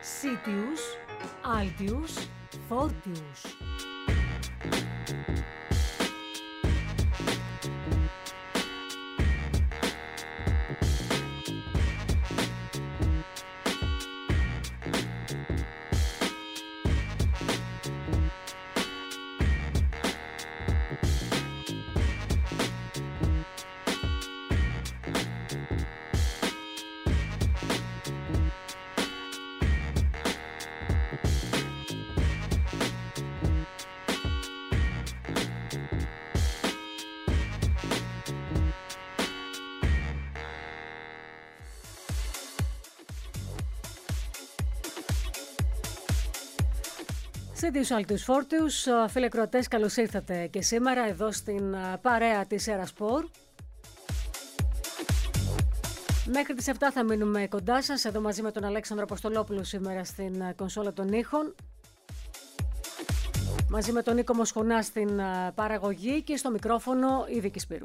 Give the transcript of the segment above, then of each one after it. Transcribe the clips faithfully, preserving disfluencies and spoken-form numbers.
Sitius, Altius, Fortius. Sitius, Altius, Fortius, φίλοι ακροατές, καλώς ήρθατε και σήμερα εδώ στην παρέα της Erasport. Μέχρι τις επτά θα μείνουμε κοντά σας, εδώ μαζί με τον Αλέξανδρο Αποστολόπουλο σήμερα στην κονσόλα των ήχων. Μαζί με τον Νίκο Μοσχουνά στην παραγωγή και στο μικρόφωνο η Δίκη Σπύρου.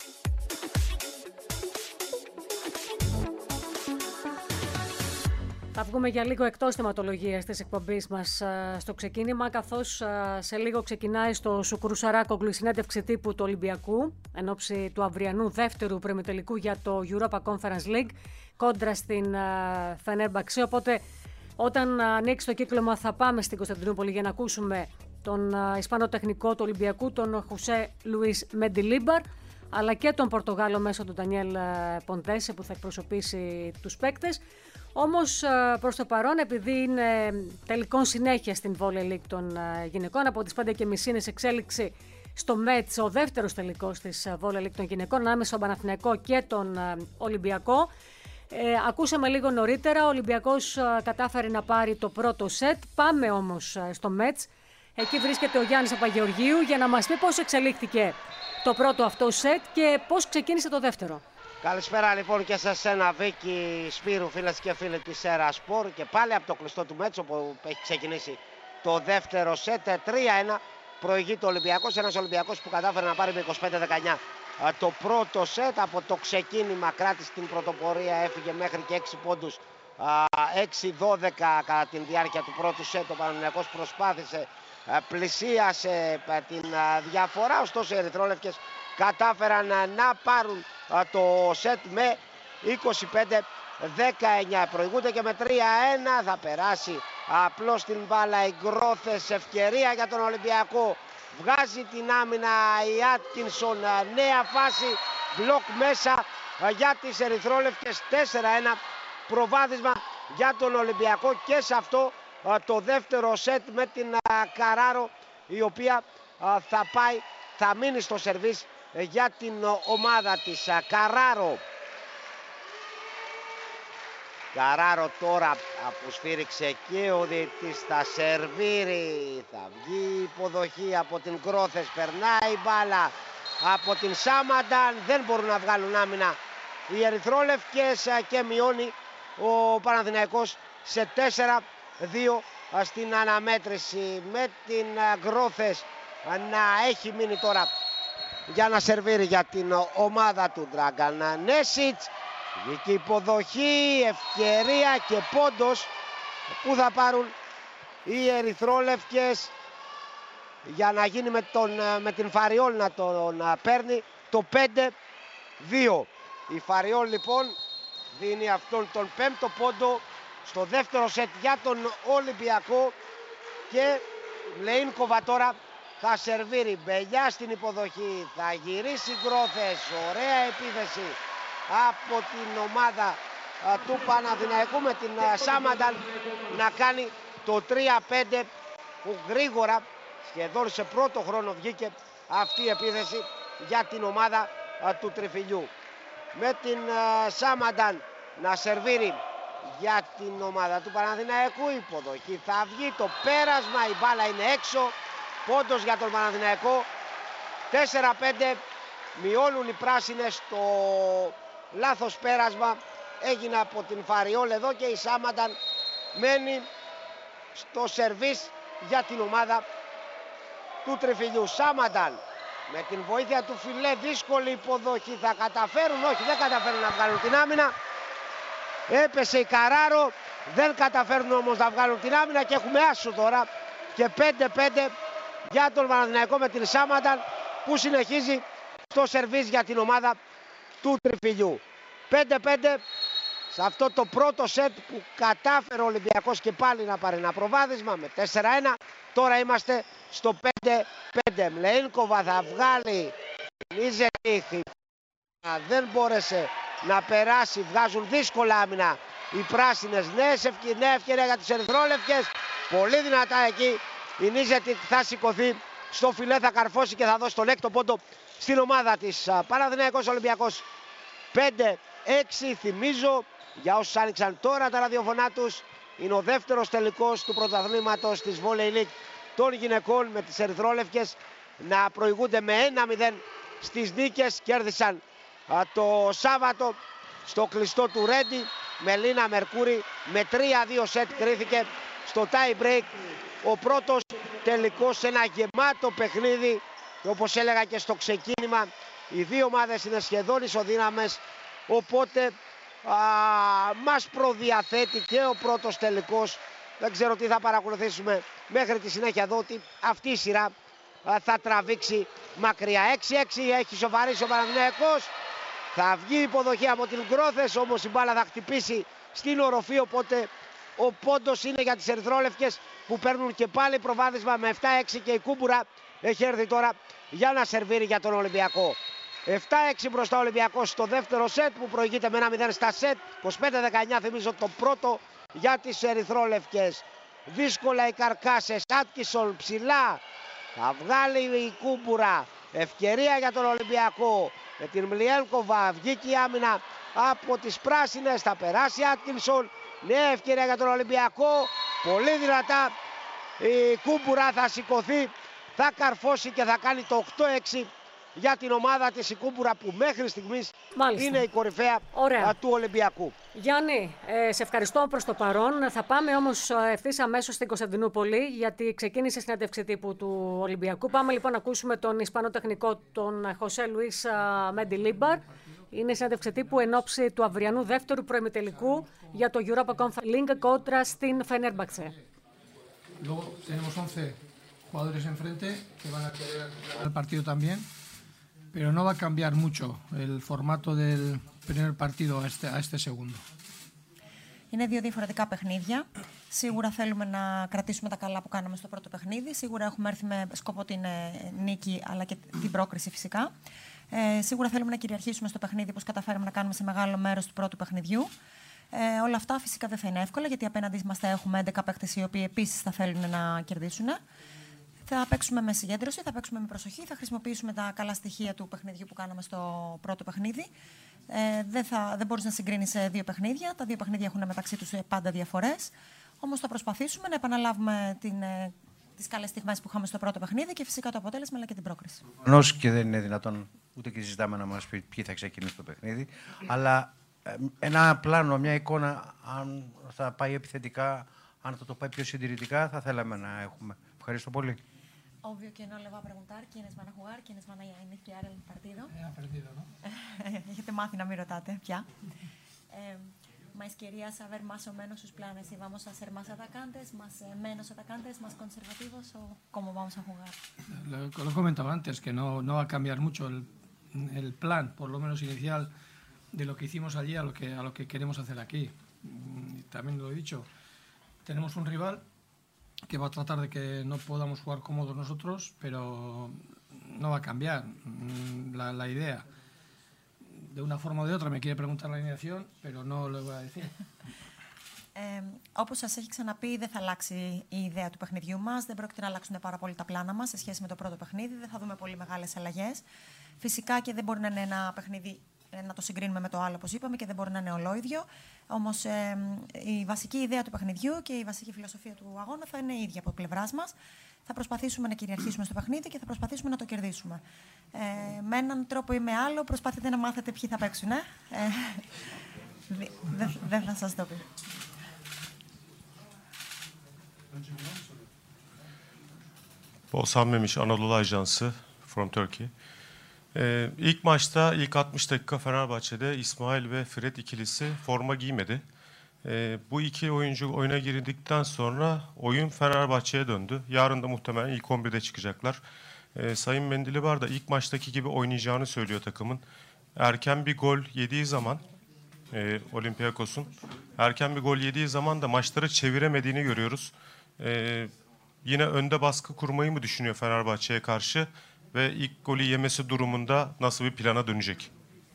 Θα βγούμε για λίγο εκτός θεματολογίας της εκπομπής μας στο ξεκίνημα, καθώς σε λίγο ξεκινάει στο Σουκουρουσαράκογλου η συνέντευξη τύπου του Ολυμπιακού εν ώψη του αυριανού δεύτερου προημιτελικού για το Europa Conference League κόντρα στην Φενέρμπαξε. Οπότε όταν ανοίξει το κύκλωμα θα πάμε στην Κωνσταντινούπολη για να ακούσουμε τον Ισπανό τεχνικό του Ολυμπιακού, τον Χωσέ Λουίς Μεντιλίμπαρ, αλλά και τον Πορτογάλο μέσω του Ντανιέλ Ποντέσε που θα εκπροσωπήσει τους παίκτες. Όμως προς το παρόν, επειδή είναι τελικών συνέχεια στην Volley League των γυναικών, από τις πέντε και μισή είναι σε εξέλιξη στο Μέτς ο δεύτερος τελικός της Volley League των γυναικών ανάμεσα στον Παναθηναϊκό και τον Ολυμπιακό. Ε, ακούσαμε λίγο νωρίτερα, ο Ολυμπιακός κατάφερε να πάρει το πρώτο σετ. Πάμε όμως στο Μέτς. Εκεί βρίσκεται ο Γιάννης Παπαγεωργίου για να μας πει πώς εξελίχθηκε το πρώτο αυτό σετ και πώς ξεκίνησε το δεύτερο. Καλησπέρα λοιπόν και σε σένα, Βίκη, Σπύρου, φίλες και φίλοι της Erasport, και πάλι από το κλειστό του Μέτσο που έχει ξεκινήσει το δεύτερο σετ. Τρία ένα προηγείται ο Ολυμπιακός, ένας Ολυμπιακός που κατάφερε να πάρει με είκοσι πέντε δεκαεννιά το πρώτο σετ. Από το ξεκίνημα κράτησε την πρωτοπορία, έφυγε μέχρι και έξι πόντους, έξι δώδεκα κατά τη διάρκεια του πρώτου σετ. Ο Παναθηναϊκός προσπάθησε, πλησίασε την διαφορά, ωστόσο οι ερυθρόλευκες κατάφεραν να πάρουν το σετ με είκοσι πέντε δεκαεννιά. Προηγούνται και με τρία ένα. Θα περάσει απλώς την μπάλα η Γκρόθες, ευκαιρία για τον Ολυμπιακό. Βγάζει την άμυνα η Άτκινσον, νέα φάση, μπλοκ μέσα για τις ερυθρόλευκες. τέσσερα ένα προβάδισμα για τον Ολυμπιακό και σε αυτό το δεύτερο σετ με την Καράρο, η οποία θα πάει, θα μείνει στο σερβίς για την ομάδα της. Καράρο. Καράρο τώρα που σφύριξε και ο διαιτητής, θα σερβίρει, θα βγει η υποδοχή από την Γκρόθες, περνάει η μπάλα από την Σάμανταν, δεν μπορούν να βγάλουν άμυνα οι ερυθρόλευκες και μειώνει ο Παναθηναϊκός σε τέσσερα δύο στην αναμέτρηση, με την Γκρόθες να έχει μείνει τώρα για να σερβίρει για την ομάδα του Ντράγκαν Νέσιτς. Βγήκε υποδοχή, ευκαιρία και πόντος που θα πάρουν οι ερυθρόλευκες για να γίνει με, τον, με την Φαριόλ να τον παίρνει το πέντε δύο. Η Φαριόλ λοιπόν δίνει αυτόν τον πέμπτο πόντο στο δεύτερο σετ για τον Ολυμπιακό και Μλεΐνκοβα τώρα θα σερβίρει. Μπελιά στην υποδοχή, θα γυρίσει Γκρόθες, ωραία επίθεση από την ομάδα α, του Παναθηναϊκού με την α, Σάμανταν να κάνει το τρία πέντε, που γρήγορα, σχεδόν σε πρώτο χρόνο, βγήκε αυτή η επίθεση για την ομάδα α, του Τριφυλιού. Με την α, Σάμανταν να σερβίρει για την ομάδα του Παναθηναϊκού, υποδοχή θα βγει, το πέρασμα, η μπάλα είναι έξω, πόντος για τον Παναθηναϊκό. Τέσσερα πέντε, μειώνουν οι πράσινες, το λάθος πέρασμα έγινε από την Φαριόλ εδώ και η Σάμανταν μένει στο σερβίς για την ομάδα του Τριφυλιού. Σάμανταν με την βοήθεια του Φιλέ, δύσκολη υποδοχή, θα καταφέρουν, όχι δεν καταφέρουν να βγάλουν την άμυνα. Έπεσε η Καράρο, Δεν καταφέρνουν όμως να βγάλουν την άμυνα και έχουμε άσο τώρα. Και πέντε πέντε για τον Παναθηναϊκό με την Σάματαν που συνεχίζει στο σερβίς για την ομάδα του Τριφυλιού. πέντε πέντε σε αυτό το πρώτο σετ που κατάφερε ο Ολυμπιακός και πάλι να πάρει ένα προβάδισμα με τέσσερα ένα. Τώρα είμαστε στο πέντε πέντε. Μλεΐνκοβα θα βγάλει Νίζερη. Δεν μπόρεσε να περάσει. Βγάζουν δύσκολα άμυνα οι πράσινες. Νέα ευκαιρία για τις ερυθρόλευκες. Πολύ δυνατά εκεί. Η Νίζερη θα σηκωθεί στο φιλέ, θα καρφώσει και θα δώσει τον έκτο πόντο στην ομάδα της. Παναθηναϊκός Ολυμπιακός πέντε έξι. Θυμίζω για όσους άνοιξαν τώρα τα ραδιοφωνά τους, είναι ο δεύτερος τελικός του πρωταθλήματος της Volley League των γυναικών με τις ερυθρόλευκες να προηγούνται με ένα μηδέν στις νίκες. Κέρδισαν α, το Σάββατο στο κλειστό του Ρέντι με Λίνα Μερκούρη με τρία δύο σετ. Κρίθηκε στο tie break ο πρώτος τελικός σε ένα γεμάτο παιχνίδι και όπως έλεγα και στο ξεκίνημα οι δύο ομάδες είναι σχεδόν ισοδύναμες, οπότε α, μας προδιαθέτει και ο πρώτος τελικός. Δεν ξέρω τι θα παρακολουθήσουμε μέχρι τη συνέχεια εδώ, ότι αυτή η σειρά α, θα τραβήξει μακριά. έξι έξι έχει σοβαρήσει ο Παναθηναϊκός. Θα βγει υποδοχή από την Γκρόθες, όμως η μπάλα θα χτυπήσει στην οροφή, οπότε ο πόντος είναι για τις ερυθρόλευκες που παίρνουν και πάλι προβάδισμα με επτά έξι και η Κούμπουρα έχει έρθει τώρα για να σερβίρει για τον Ολυμπιακό. επτά έξι μπροστά ο Ολυμπιακός στο δεύτερο σετ που προηγείται με ένα μηδέν στα σετ. είκοσι πέντε δεκαεννιά θυμίζω το πρώτο για τις ερυθρόλευκες. Δύσκολα οι καρκάσες. Άτκισον ψηλά. Θα βγάλει η Κούμπουρα. Ευκαιρία για τον Ολυμπιακό. Με την Μλιένκοβα βγήκε η άμυνα από τις πράσινες. Θα περάσει Άτκινσον. Νέα ευκαιρία για τον Ολυμπιακό. Πολύ δυνατά η Κούμπουρα θα σηκωθεί. Θα καρφώσει και θα κάνει το οκτώ έξι για την ομάδα της η Κούμπουρα που μέχρι στιγμής Μάλιστα. είναι η κορυφαία Ωραία. του Ολυμπιακού. Γιάννη, ε, σε ευχαριστώ προς το παρόν. Θα πάμε όμως ευθύς αμέσως στην Κωνσταντινούπολη, γιατί ξεκίνησε η συνέντευξη τύπου του Ολυμπιακού. Πάμε λοιπόν να ακούσουμε τον Ισπανό τεχνικό, τον Χωσέ Λουίς Μεντιλίμπαρ. Είναι η συνέντευξη τύπου εν ώψη του αυριανού δεύτερου προημιτελικού για το Europa Conference League κόντρα στην Φενέρμπαξε. Luego tenemos once jugadores enfrente que van a querer el partido también, pero no va a cambiar mucho el formato del primer partido a este, a este segundo. Είναι δύο διαφορετικά παιχνίδια. Σίγουρα θέλουμε να κρατήσουμε τα καλά που κάναμε στο πρώτο παιχνίδι. Σίγουρα έχουμε έρθει με σκοπό την νίκη, αλλά και την πρόκριση φυσικά. Ε, σίγουρα θέλουμε να κυριαρχήσουμε στο παιχνίδι, όπως καταφέραμε να κάνουμε σε μεγάλο μέρος του πρώτου παιχνιδιού. Ε, όλα αυτά φυσικά δεν θα είναι εύκολα, γιατί απέναντί μας θα έχουμε έντεκα παίκτες οι οποίοι επίσης θα θέλουν να κερδίσουν. Θα παίξουμε με συγκέντρωση, θα παίξουμε με προσοχή, θα χρησιμοποιήσουμε τα καλά στοιχεία του παιχνιδιού που κάναμε στο πρώτο παιχνίδι. Ε, δεν, θα, δεν μπορείς να συγκρίνεις δύο παιχνίδια. Τα δύο παιχνίδια έχουν μεταξύ τους πάντα διαφορές. Όμως θα προσπαθήσουμε να επαναλάβουμε την, τις καλές στιγμές που είχαμε στο πρώτο παιχνίδι και φυσικά το αποτέλεσμα αλλά και την πρόκριση. Προφανώς και δεν είναι δυνατόν ούτε και συζητάμε να μας πει ποιοι θα ξεκινήσει το παιχνίδι, αλλά ένα πλάνο, μια εικόνα, αν θα πάει επιθετικά, αν θα το πάει πιο συντηρητικά, θα θέλαμε να έχουμε. Ευχαριστώ πολύ. Obvio que no le va a preguntar quiénes van a jugar, quiénes van a iniciar el partido. Eh, partido, ¿no? Έχετε μάθει να μην ρωτάτε πια. Eh, mas quería saber más o menos sus planes. Si vamos a ser más atacantes, más eh, menos atacantes, más conservativos o cómo vamos a jugar. Lo, lo he comentado antes, que no, no va a cambiar mucho el, el plan, por lo menos inicial, de lo que hicimos allí a lo que, a lo que queremos hacer aquí. Y también lo he dicho, tenemos un rival que va a tratar de que no podamos jugar cómodos nosotros, pero no va a cambiar la, la idea. De una forma o de otra me quiere preguntar la alineación, pero no lo voy a decir. Ε, όπως σας έχει ξαναπεί, δεν θα αλλάξει η ιδέα του παιχνιδιού μας. Δεν πρόκειται να αλλάξουν πάρα πολύ τα πλάνα μας σε σχέση με το πρώτο παιχνίδι. Δεν θα δούμε πολύ μεγάλες αλλαγές. Φυσικά και δεν μπορεί να είναι ένα παιχνίδι να το συγκρίνουμε με το άλλο, όπως είπαμε, και δεν μπορεί να είναι ολόιδιο. Όμως ε, η βασική ιδέα του παιχνιδιού και η βασική φιλοσοφία του αγώνα θα είναι η ίδια από πλευράς μας. Θα προσπαθήσουμε να κυριαρχήσουμε στο παιχνίδι και θα προσπαθήσουμε να το κερδίσουμε. Ε, με έναν τρόπο ή με άλλο, προσπαθείτε να μάθετε ποιοι θα παίξουν. Ε? Ε, δεν δε θα σας το πει. Oğuzhan Memiş, Anadolu Ajansı from Turkey. Ee, ilk maçta ilk altmış dakika Fenerbahçe'de İsmail ve Fred ikilisi forma giymedi. E, bu iki oyuncu oyuna girdikten sonra oyun Fenerbahçe'ye döndü. Yarın da muhtemelen ilk on birde çıkacaklar. E, Sayın Mendilibar da ilk maçtaki gibi oynayacağını söylüyor takımın. Erken bir gol yediği zaman e, Olympiakos'un erken bir gol yediği zaman da maçları çeviremediğini görüyoruz. E, yine önde baskı kurmayı mı düşünüyor Fenerbahçe'ye karşı ve ilk golü yemesi durumunda nasıl bir plana dönecek?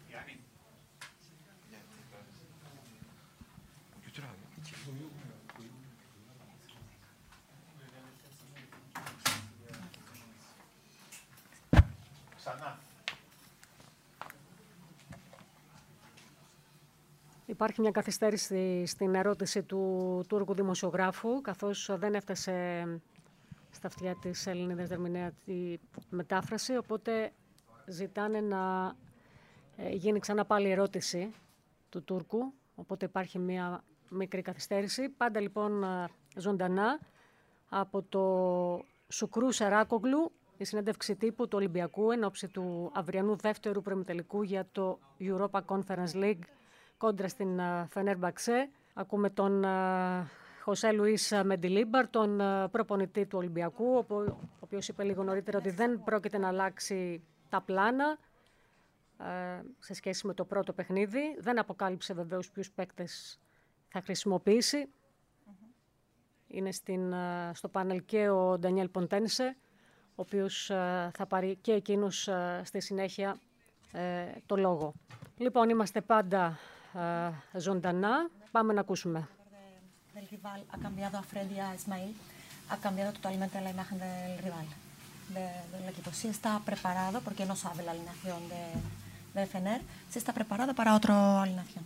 Υπάρχει μια καθυστέρηση στην ερώτηση του Τούρκου δημοσιογράφου, καθώς δεν έφτασε στα αυτιά της Ελληνίδας διερμηνέα τη μετάφραση, οπότε ζητάνε να γίνει ξανά πάλι ερώτηση του Τούρκου, οπότε υπάρχει μια μικρή καθυστέρηση. Πάντα λοιπόν ζωντανά από το Σουκρού Σαράκογλου, η συνέντευξη τύπου του Ολυμπιακού εν ώψη του αυριανού δεύτερου προημιτελικού για το Europa Conference League κόντρα στην Φενέρμπαξε. Ακούμε τον Χωσέ Λουίς Μεντιλίμπαρ, τον προπονητή του Ολυμπιακού, ο οποίος είπε λίγο νωρίτερα ότι δεν πρόκειται να αλλάξει τα πλάνα σε σχέση με το πρώτο παιχνίδι. Δεν αποκάλυψε βεβαίως ποιους παίκτες θα χρησιμοποιήσει. Mm-hmm. Είναι στην, στο πάνελ και ο Ντανιέλ Ποντένσε, ο οποίος θα πάρει και εκείνος στη συνέχεια το λόγο. Λοιπόν, είμαστε πάντα ζωντανά. Πάμε να ακούσουμε. Del rival ha cambiado a Freddy a Ismail, ha cambiado totalmente la imagen del rival, de, del equipo. Si está preparado, porque no sabe la alineación de, de Fener, si está preparado para otra alineación.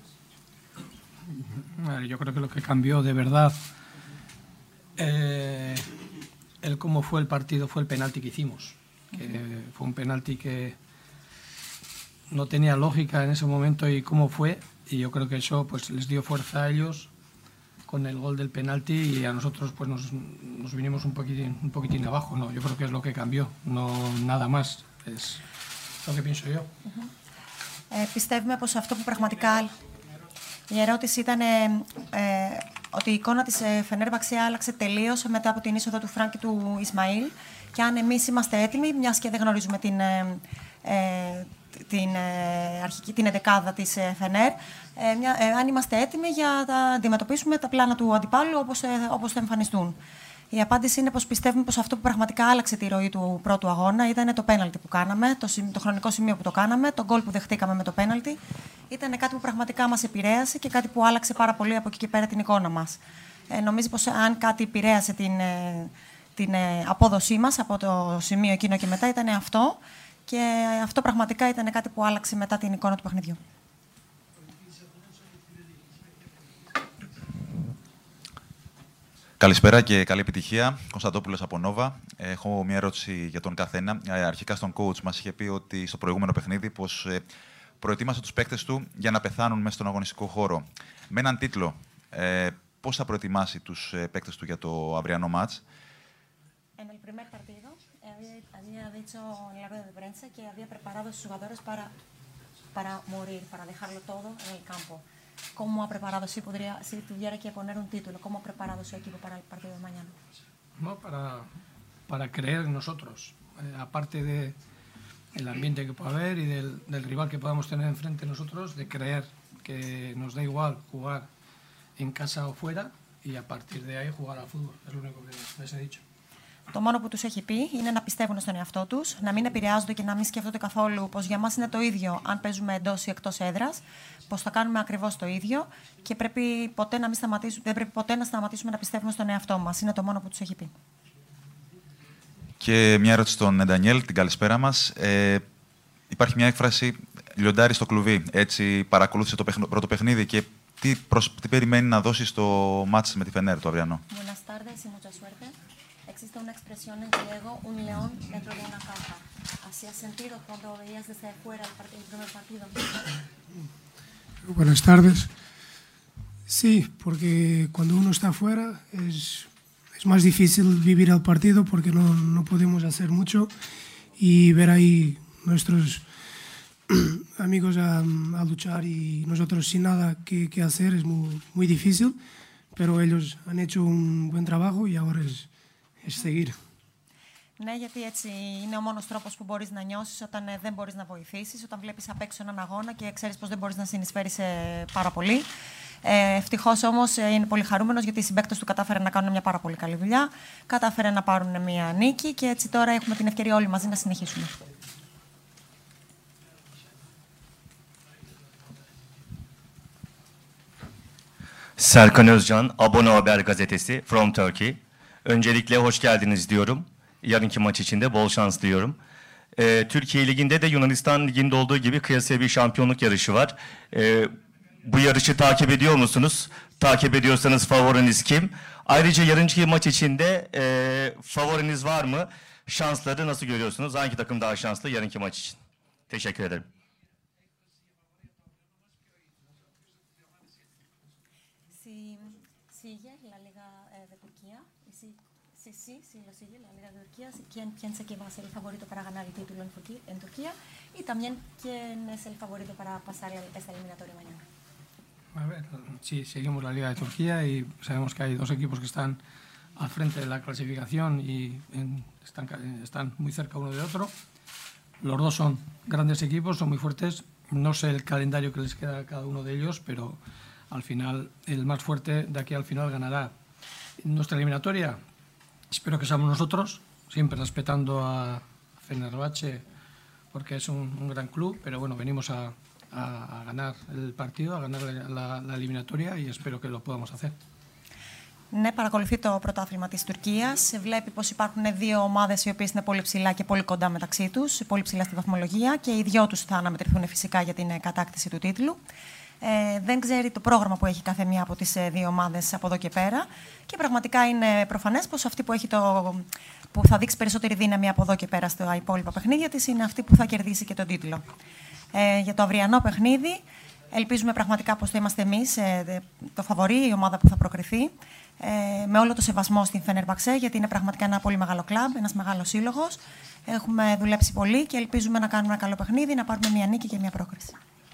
Yo creo que lo que cambió de verdad eh, el cómo fue el partido fue el penalti que hicimos, que fue un penalti que no tenía lógica en ese momento y cómo fue, y yo creo que eso pues les dio fuerza a ellos con el gol del penalti y a nosotros pues nos, nos vinimos un poquitín, un poquitín abajo. No, yo creo que es lo que cambió, no nada más, es lo que pienso yo. Ε, πιστεύουμε πως αυτό που πραγματικά η ερώτηση ήταν ε, ε, ότι η εικόνα της Φενέρμπαξε άλλαξε τελείως μετά από την είσοδο του Φράνκη του Ισμαήλ και αν εμείς είμαστε έτοιμοι, μιας και δεν γνωρίζουμε την, ε, ε, την, ε, αρχική, την εντεκάδα της ε, Φενέρ, ε, μια, ε, αν είμαστε έτοιμοι για να αντιμετωπίσουμε τα πλάνα του αντιπάλου όπως, ε, όπως θα εμφανιστούν. Η απάντηση είναι πως πιστεύουμε πως αυτό που πραγματικά άλλαξε τη ροή του πρώτου αγώνα ήταν το πέναλτι που κάναμε, το, το χρονικό σημείο που το κάναμε, το γκολ που δεχτήκαμε με το πέναλτι. Ήταν κάτι που πραγματικά μας επηρέασε και κάτι που άλλαξε πάρα πολύ από εκεί και πέρα την εικόνα μας. Ε, νομίζω πως αν κάτι επηρέασε την, την απόδοσή μας από το σημείο εκείνο και μετά ήταν αυτό. Και αυτό πραγματικά ήταν κάτι που άλλαξε μετά την εικόνα του παιχνιδιού. Καλησπέρα και καλή επιτυχία. Κωνσταντόπουλος από Νόβα. Έχω μια ερώτηση για τον καθένα. Αρχικά στον coach μας είχε πει ότι στο προηγούμενο παιχνίδι πως προετοίμασε τους παίκτες του για να πεθάνουν μέσα στον αγωνιστικό χώρο. Με έναν τίτλο, ε, πώς θα προετοιμάσει τους παίκτες του για το αυριανό μάτς? En el primer partido había dicho en la rueda de prensa que había preparado a sus jugadores para, para morir, para dejarlo todo en el campo. ¿Cómo ha preparado, si, podría, si tuviera que poner un título, cómo ha preparado su equipo para el partido de mañana? No, para, para creer en nosotros, eh, aparte del de ambiente que pueda haber y del, del rival que podamos tener enfrente nosotros, de creer que nos da igual jugar en casa o fuera y a partir de ahí jugar al fútbol. Es lo único que les he dicho. Το μόνο που τους έχει πει είναι να πιστεύουν στον εαυτό τους, να μην επηρεάζονται και να μην σκέφτονται καθόλου πως για μας είναι το ίδιο αν παίζουμε εντός ή εκτός έδρας, πως θα κάνουμε ακριβώς το ίδιο και πρέπει ποτέ να μην σταματήσουμε, δεν πρέπει ποτέ να σταματήσουμε να πιστεύουμε στον εαυτό μας. Είναι το μόνο που τους έχει πει. Και μια ερώτηση στον Ντανιέλ, την καλησπέρα μας. Ε, υπάρχει μια έκφραση λιοντάρι στο κλουβί. Έτσι παρακολούθησε το παιχν... πρώτο παιχνίδι και τι, προσ... τι περιμένει να δώσει στο μάτς με τη Φενέρ το αυριανό? Existe una expresión en griego, un león dentro de una caja. ¿Así has sentido cuando veías desde fuera el, part- el primer partido? Buenas tardes. Sí, porque cuando uno está afuera es, es más difícil vivir el partido porque no, no podemos hacer mucho y ver ahí nuestros amigos a, a luchar y nosotros sin nada que, que hacer es muy, muy difícil, pero ellos han hecho un buen trabajo y ahora es, es seguir. Ναι, γιατί έτσι είναι ο μόνος τρόπος που μπορείς να νιώσεις όταν ε, δεν μπορείς να βοηθήσεις, όταν βλέπεις απ' έξω έναν αγώνα και ξέρεις πως δεν μπορείς να συνεισφέρεις ε, πάρα πολύ. Ε, ευτυχώς όμως ε, είναι πολύ χαρούμενος γιατί οι συμπαίκτες του κατάφεραν να κάνουν μια πάρα πολύ καλή δουλειά, κατάφεραν να πάρουν μια νίκη και έτσι τώρα έχουμε την ευκαιρία όλοι μαζί να συνεχίσουμε. Serkan Özcan, Abone Haber Gazetesi from Turkey. Öncelikle hoş geldiniz diyorum. Yarınki maç için de bol şans diliyorum. Ee, Türkiye Ligi'nde de Yunanistan Ligi'nde olduğu gibi kıyasıya bir şampiyonluk yarışı var. Ee, bu yarışı takip ediyor musunuz? Takip ediyorsanız favoriniz kim? Ayrıca yarınki maç için de e, favoriniz var mı? Şansları nasıl görüyorsunuz? Hangi takım daha şanslı yarınki maç için? Teşekkür ederim. Sigue la Liga de Turquía. Sí, sí, sí, sí, lo sigue la Liga de Turquía. ¿Quién piensa que va a ser el favorito para ganar el título en Turquía? En Turquía? Y también, ¿quién es el favorito para pasar esta eliminatoria mañana? A ver, sí, seguimos la Liga de Turquía y sabemos que hay dos equipos que están al frente de la clasificación y en, están, están muy cerca uno de otro. Los dos son grandes equipos, son muy fuertes. No sé el calendario que les queda a cada uno de ellos, pero al final el más fuerte de aquí al final ganará. Nuestra eliminatoria, espero que seamos nosotros, siempre respetando a Fenerbahce porque es un, un gran club, pero bueno, venimos a, a, a ganar el partido, a ganar la, la eliminatoria y espero que lo podamos hacer. Ναι, παρακολουθεί το πρωτάθλημα της Τουρκίας. Βλέπει πως υπάρχουν δύο ομάδες οι οποίες είναι πολύ ψηλά και πολύ κοντά μεταξύ τους, πολύ ψηλά στη βαθμολογία και οι δυο τους θα αναμετρηθούν φυσικά για την κατάκτηση του τίτλου. Ε, δεν ξέρει το πρόγραμμα που έχει κάθε μία από τις δύο ομάδες από εδώ και πέρα και πραγματικά είναι προφανές πως αυτή που, έχει το, που θα δείξει περισσότερη δύναμη από εδώ και πέρα στα υπόλοιπα παιχνίδια της είναι αυτή που θα κερδίσει και τον τίτλο. Ε, για το αυριανό παιχνίδι ελπίζουμε πραγματικά πως θα είμαστε εμείς ε, το φαβορί, η ομάδα που θα προκριθεί ε, με όλο το σεβασμό στην Φενερμπαξέ γιατί είναι πραγματικά ένα πολύ μεγάλο κλαμπ, ένας μεγάλος σύλλογος. Έχουμε δουλέψει πολύ και ελπίζουμε να κάνουμε ένα καλό παιχνίδι, να πάρουμε μια νίκη και μια πρόκριση.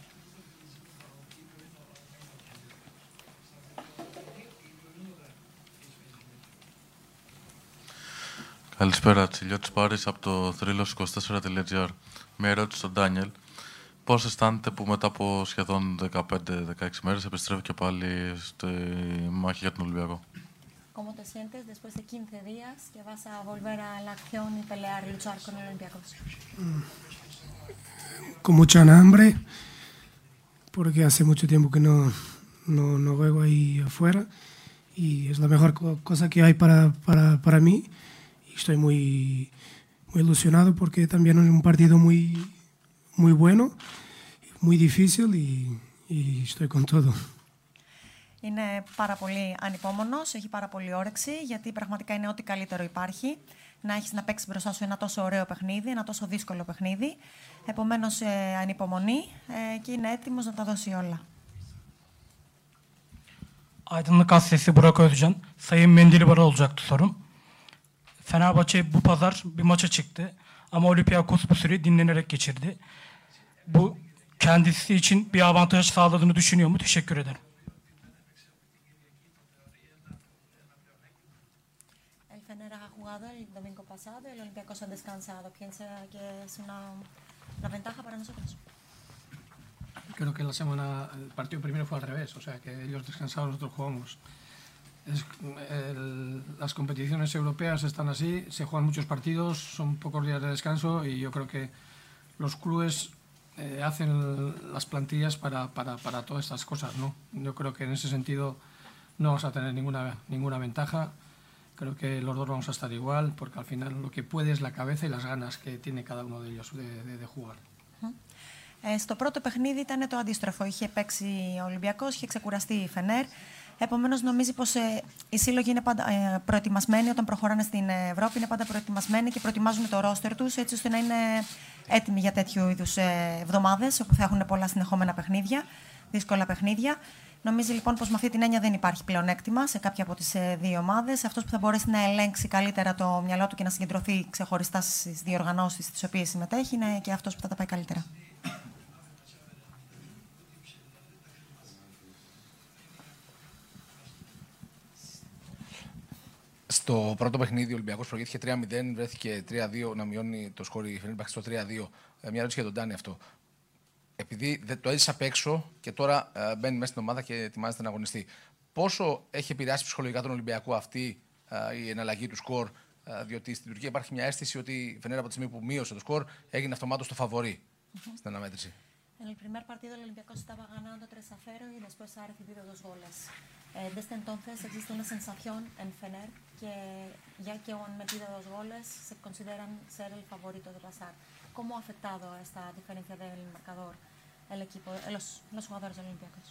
Καλησπέρα, Τσιλιώτης Πάρης από το θρύλος είκοσι τέσσερα τελεία τζι άρ. Μια ερώτηση στον Ντάνιελ. Πώς αισθάνεται που μετά από σχεδόν δεκαπέντε δεκαέξι μέρες επιστρέφει και πάλι στη μάχη για τον Ολυμπιακό? ¿Cómo te sientes después de quince días que vas a volver a la acción y pelear y luchar con el Olympiacos? Con mucha hambre, porque hace mucho tiempo que no, no, no juego ahí afuera y es la mejor cosa que hay para, para, para mí. Estoy muy, muy ilusionado porque también es un partido muy, muy bueno, muy difícil y, y estoy con todo. Είναι πάρα πολύ ανυπόμονος, έχει πάρα πολύ όρεξη, γιατί πραγματικά είναι ό,τι καλύτερο υπάρχει. Να έχεις να παίξεις μπροστά σου ένα τόσο ωραίο παιχνίδι, ένα τόσο δύσκολο παιχνίδι. Επομένως, ε, ανυπομονεί ε, και είναι έτοιμος να τα δώσει όλα. Aydınlık Gazetesi Burak Özcan. Sayın Mendilibar'a olacaktı sorum. Fenerbahçe bu pazar bir maça çıktı ama Olympiakos bu süreyi dinlenerek geçirdi. Bu kendisi için bir avantaj sağladığını düşünüyor mu? Teşekkür ederim. El Fener ha jugado el domingo pasado, el Olympiacos ha descansado. ¿Piensa que es una, una ventaja para nosotros? Creo que la semana, el partido primero fue al revés, o sea que ellos descansaron, nosotros jugamos. Es, el, las competiciones europeas están así, se juegan muchos partidos, son pocos días de descanso y yo creo que los clubes eh, hacen las plantillas para, para, para todas estas cosas, ¿no? Yo creo que en ese sentido no vamos a tener ninguna, ninguna ventaja. Creo que los dos vamos a estar igual, porque al final lo que puede es la cabeza y las ganas que tiene cada uno de ellos de, de, de jugar. Ε, στο πρώτο παιχνίδι ήταν το αντίστροφο. Είχε παίξει ο Ολυμπιακός, είχε ξεκουραστεί η Φενέρ. Επομένως, νομίζει πως ε, οι σύλλογοι είναι πάντα ε, προετοιμασμένοι όταν προχωράνε στην Ευρώπη, είναι πάντα προετοιμασμένοι και προετοιμάζουν το ρόστερ τους έτσι ώστε να είναι έτοιμοι για τέτοιου είδους ε, εβδομάδες όπου θα έχουν πολλά συνεχόμενα παιχνίδια, δύσκολα παιχνίδια. Νομίζει λοιπόν πως με αυτή την έννοια δεν υπάρχει πλεονέκτημα σε κάποια από τις ε, δύο ομάδες. Αυτός που θα μπορέσει να ελέγξει καλύτερα το μυαλό του και να συγκεντρωθεί ξεχωριστά στις διοργανώσεις στις οποίες συμμετέχει είναι και αυτός που θα τα πάει καλύτερα. Στο πρώτο παιχνίδι ο Ολυμπιακός προηγήθηκε τρία μηδέν, βρέθηκε τρία δύο να μειώνει το σκορ η Φενέρμπαχτσε στο τρία δύο. Ε, μια ερώτηση για τον Ντάνι αυτό. Επειδή το έζησε απ' έξω και τώρα ε, μπαίνει μέσα στην ομάδα και ετοιμάζεται να αγωνιστεί, πόσο έχει επηρεάσει ψυχολογικά τον Ολυμπιακό αυτή ε, η εναλλαγή του σκορ, ε, διότι στην Τουρκία υπάρχει μια αίσθηση ότι η Φενέρα από τη στιγμή που μείωσε το σκορ έγινε αυτομάτως το φαβορί uh-huh. στην αναμέτρηση. En el primer partido el Olympiacos estaba ganando tres a cero y después ha recibido dos goles. Eh, desde entonces existe una sensación en Fener que ya que han metido dos goles se consideran ser el favorito de pasar. ¿Cómo ha afectado esta diferencia del marcador el equipo, los, los jugadores del Olympiacos?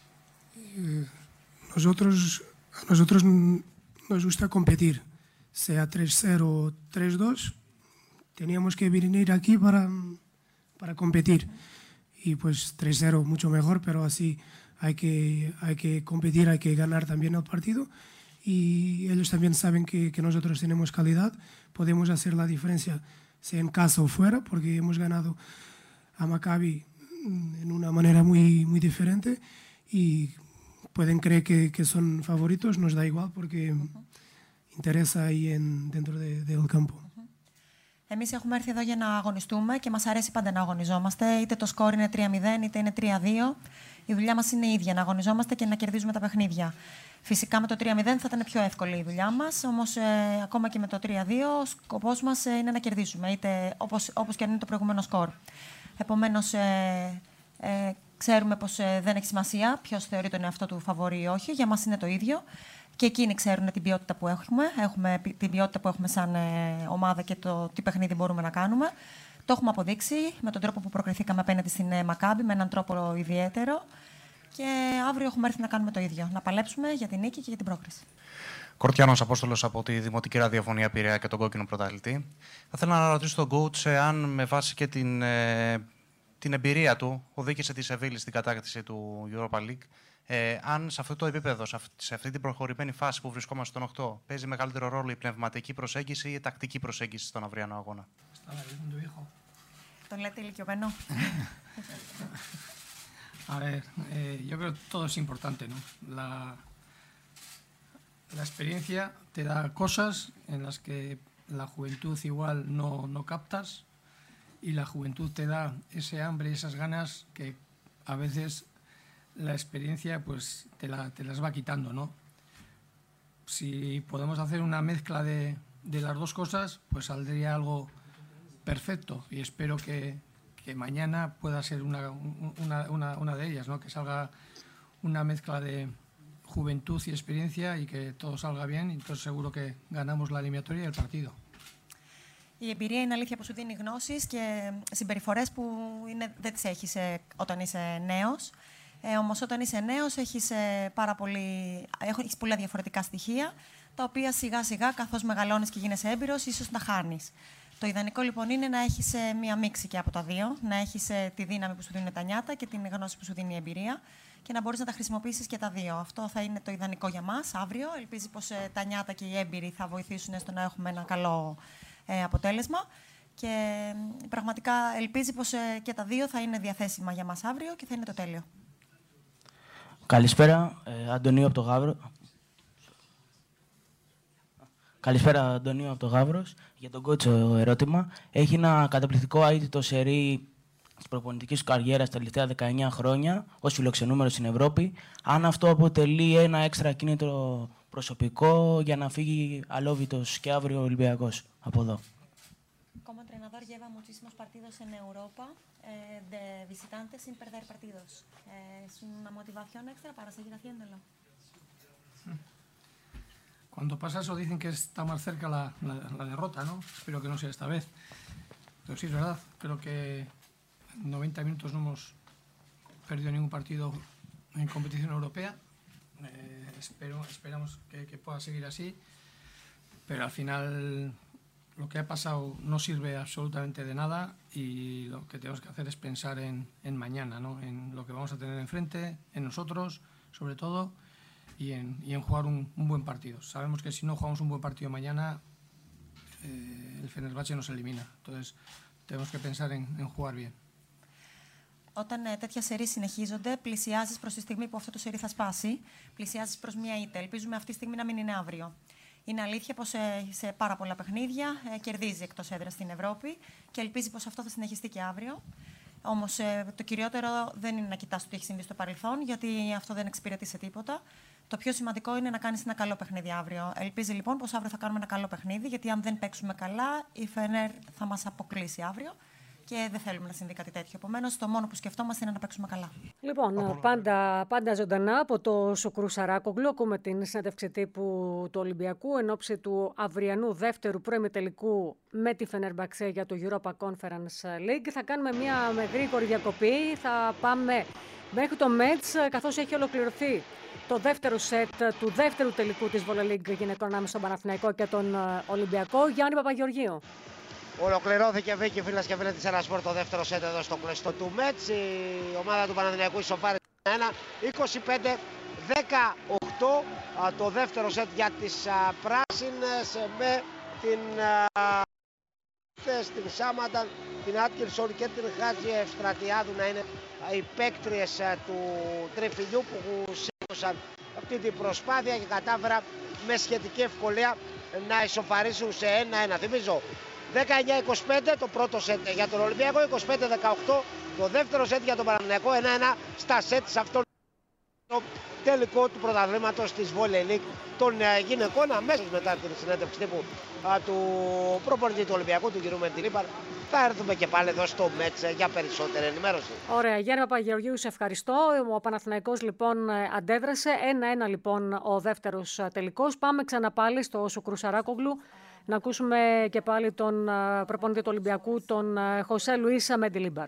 Eh, nosotros, a nosotros nos gusta competir, sea tres cero o tres dos, teníamos que venir aquí para, para competir. Y pues tres cero mucho mejor, pero así hay que, hay que competir, hay que ganar también el partido. Y ellos también saben que, que nosotros tenemos calidad, podemos hacer la diferencia, sea en casa o fuera, porque hemos ganado a Maccabi en una manera muy, muy diferente y pueden creer que, que son favoritos, nos da igual porque uh-huh. interesa ahí en, dentro de, del campo. Εμείς έχουμε έρθει εδώ για να αγωνιστούμε και μας αρέσει πάντα να αγωνιζόμαστε. Είτε το σκόρ είναι τρία μηδέν, είτε είναι τρία δύο. Η δουλειά μας είναι η ίδια, να αγωνιζόμαστε και να κερδίζουμε τα παιχνίδια. Φυσικά με το τρία μηδέν θα ήταν πιο εύκολη η δουλειά μας, όμως ε, ακόμα και με το τρία δύο ο σκοπός μας ε, είναι να κερδίσουμε, είτε όπως, όπως και αν είναι το προηγούμενο σκορ. Επομένως, ε, ε, ξέρουμε πως ε, δεν έχει σημασία ποιος θεωρεί τον εαυτό του φαβορί ή όχι, για μας είναι το ίδιο. Και εκείνοι ξέρουν την ποιότητα που έχουμε. Έχουμε την ποιότητα που έχουμε σαν ε, ομάδα και το τι παιχνίδι μπορούμε να κάνουμε. Το έχουμε αποδείξει με τον τρόπο που προκριθήκαμε απέναντι στην ε, Μακάμπι, με έναν τρόπο ιδιαίτερο. Και αύριο έχουμε έρθει να κάνουμε το ίδιο. Να παλέψουμε για την νίκη και για την πρόκριση. Κορτιάνος Απόστολος από τη Δημοτική Ραδιοφωνία Πειραιά και τον Κόκκινο Πρωταθλητή. Θα ήθελα να ρωτήσω τον coach αν με βάση και την, ε, την εμπειρία του οδήγησε τη Σεβίλη στην κατάκτηση του Europa League. Ε, αν σε αυτό το επίπεδο, σε αυτή, σε αυτή την προχωρημένη φάση που βρισκόμαστε στον οκτώ, παίζει μεγαλύτερο ρόλο η πνευματική προσέγγιση ή η τακτική προσέγγιση στον αυριανό αγώνα. Τον λέτε ηλικιωμένο. A ver, eh, yo creo que todo es importante, ¿no? La, la experiencia te da cosas en las que la juventud igual no, no captas y la juventud te da ese hambre y esas ganas que a veces la experiencia pues te, la, te las va quitando, ¿no? Si podemos hacer una mezcla de, de las dos cosas, pues saldría algo perfecto y espero que, que mañana pueda ser una, una, una, una de ellas, ¿no? Que salga una mezcla de juventud y experiencia y que todo salga bien y entonces seguro que ganamos la eliminatoria y el partido. Η εμπειρία είναι αλήθεια που σου δίνει γνώσεις και συμπεριφορές που είναι, δεν τις έχεις όταν είσαι νέος. Ε, όμως όταν είσαι νέος έχεις, ε, πάρα πολύ, έχεις πολλά διαφορετικά στοιχεία, τα οποία σιγά σιγά καθώς μεγαλώνεις και γίνεσαι έμπειρος, ίσως τα χάνεις. Το ιδανικό λοιπόν είναι να έχεις ε, μία μίξη και από τα δύο, να έχεις ε, τη δύναμη που σου δίνουν τα νιάτα και την γνώση που σου δίνει η εμπειρία και να μπορείς να τα χρησιμοποιήσεις και τα δύο. Αυτό θα είναι το ιδανικό για μας αύριο. Ελπίζω πως ε, τα νιάτα και οι έμπειροι θα βοηθήσουν στο να έχουμε ένα καλό ε, αποτέλεσμα. Και ε, πραγματικά ελπίζει πως ε, και τα δύο θα είναι διαθέσιμα για μας αύριο και θα είναι το τέλειο. Καλησπέρα, ε, Αντωνίου από το Γαύρο. Καλησπέρα, Αντωνίου από το Γαύρος. Για τον κότσο ερώτημα. Έχει ένα καταπληκτικό αίτητο σερί της προπονητικής σου καριέρας τα τελευταία δεκαεννιά χρόνια ως φιλοξενούμενος στην Ευρώπη. Αν αυτό αποτελεί ένα έξτρα κίνητρο προσωπικό για να φύγει αλόβητος και αύριο ο Ολυμπιακός από εδώ. Como entrenador lleva muchísimos partidos en Europa eh, de visitantes sin perder partidos. Eh, ¿Es una motivación extra para seguir haciéndolo? Cuando pasa eso dicen que está más cerca la, la, la derrota, ¿no? Espero que no sea esta vez. Pero sí es verdad, creo que en noventa minutos no hemos perdido ningún partido en competición europea. Eh, espero, esperamos que, que pueda seguir así, pero al final lo que ha pasado no sirve absolutamente de nada y lo que tenemos que hacer es pensar en, en mañana, ¿no? En lo que vamos a tener enfrente, en nosotros, sobre todo, y en, y en jugar un, un buen partido. Sabemos que si no jugamos un buen partido mañana, eh, el Fenerbahce nos elimina. Entonces, tenemos que pensar en, en jugar bien. Όταν ε, τέτοια σερί συνεχίζονται, πλησιάζεις προς τη στιγμή που αυτό το σερί θα σπάσει, πλησιάζεις προς μία ήττα. Ελπίζουμε αυτή τη στιγμή να μην είναι αύριο. Είναι αλήθεια πως ε, σε πάρα πολλά παιχνίδια ε, κερδίζει εκτός έδρας στην Ευρώπη και ελπίζει πως αυτό θα συνεχιστεί και αύριο. Όμως ε, το κυριότερο δεν είναι να κοιτάς το τι έχει συμβεί στο παρελθόν, γιατί αυτό δεν εξυπηρετεί σε τίποτα. Το πιο σημαντικό είναι να κάνεις ένα καλό παιχνίδι αύριο. Ελπίζει λοιπόν πως αύριο θα κάνουμε ένα καλό παιχνίδι, γιατί αν δεν παίξουμε καλά, η Φενέρ θα μας αποκλείσει αύριο και δεν θέλουμε να συμβεί κάτι τέτοιο. Επομένως, το μόνο που σκεφτόμαστε είναι να παίξουμε καλά. Λοιπόν, πάντα, πάντα ζωντανά από το Σουκρού Σαράκογλου, ακούμε την συνέντευξη τύπου του Ολυμπιακού εν ώψη του αυριανού δεύτερου προημιτελικού με τη Φενέρμπαξε για το Europa Conference League. Θα κάνουμε μια με γρήγορη διακοπή. Θα πάμε μέχρι το Μέτς, καθώς έχει ολοκληρωθεί το δεύτερο σετ του δεύτερου τελικού της Volley League γυναικών ανάμεσα στον Παναθηναϊκό και τον Ολυμπιακό. Γιάννη Παπαγεωργίου. Ολοκληρώθηκε, Βίκυ, φίλες και φίλοι της Ελλασπορ, το δεύτερο σετ εδώ στο κλειστό του Μέτς. Η ομάδα του Παναθηναϊκού ισοφάρισε ένα είκοσι πέντε δεκαοκτώ το δεύτερο σετ για τις α, πράσινες με την, α, την Σάματα, την Άτκινσον και την Χάτζη Ευστρατιάδου να είναι οι παίκτριες του τριφυλιού που σήκωσαν αυτή την προσπάθεια και κατάφερα με σχετική ευκολία να ισοφαρίσουν σε ένα ένα. Θυμίζω, δεκαεννιά είκοσι πέντε το πρώτο σετ για τον Ολυμπιακό, είκοσι πέντε δεκαοκτώ το δεύτερο σετ για τον Παναθηναϊκό, ένα ένα στα σετ σε αυτό το τελικό του πρωταθλήματος της Volley League των γυναικών. Αμέσως μετά την συνέντευξη τύπου α, του προπονητή του Ολυμπιακού, του κ. Μεντιλίπαρ, θα έρθουμε και πάλι εδώ στο Μέτς για περισσότερη ενημέρωση. Ωραία, Γιάννη Παπαγεωργίου, σε ευχαριστώ. Ο Παναθηναϊκός λοιπόν αντέδρασε. ένα ένα λοιπόν ο δεύτερος τελικός. Πάμε ξανά πάλι στο Σουκρού Σαράκογλου να ακούσουμε και πάλι τον προπονητή του Ολυμπιακού, τον José Luis Mendilibar.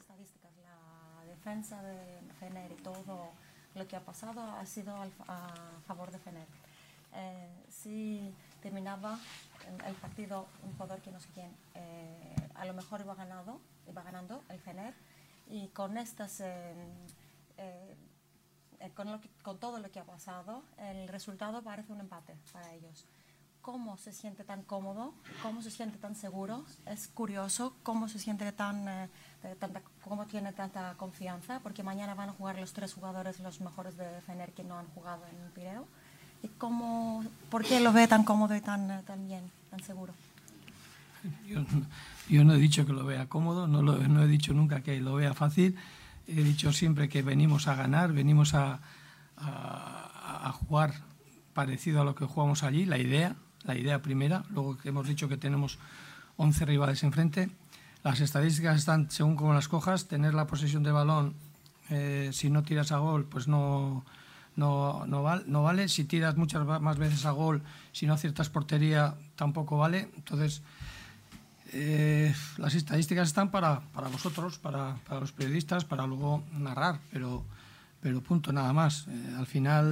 Lo que ha pasado ha sido a favor de Fener. Eh, si terminaba el partido un jugador que no sé quién, eh, a lo mejor iba ganado, iba ganando el Fener, y con estas, eh, eh, con, lo que, con todo lo que ha pasado, el resultado parece un empate para ellos. Cómo se siente tan cómodo, cómo se siente tan seguro, es curioso cómo se siente tan, eh, tanta, cómo tiene tanta confianza, porque mañana van a jugar los tres jugadores, los mejores de Fener que no han jugado en Pireo, y cómo, por qué lo ve tan cómodo y tan, tan bien, tan seguro. Yo, yo no he dicho que lo vea cómodo, no, lo, no he dicho nunca que lo vea fácil, he dicho siempre que venimos a ganar, venimos a, a, a jugar parecido a lo que jugamos allí, la idea, la idea primera, luego que hemos dicho que tenemos once rivales enfrente. Las estadísticas están según como las cojas, tener la posesión de balón, eh, si no tiras a gol, pues no, no, no, val, no vale, si tiras muchas más veces a gol, si no aciertas portería, tampoco vale. Entonces, eh, las estadísticas están para, para vosotros, para, para los periodistas, para luego narrar, pero, pero punto, nada más. Eh, al final,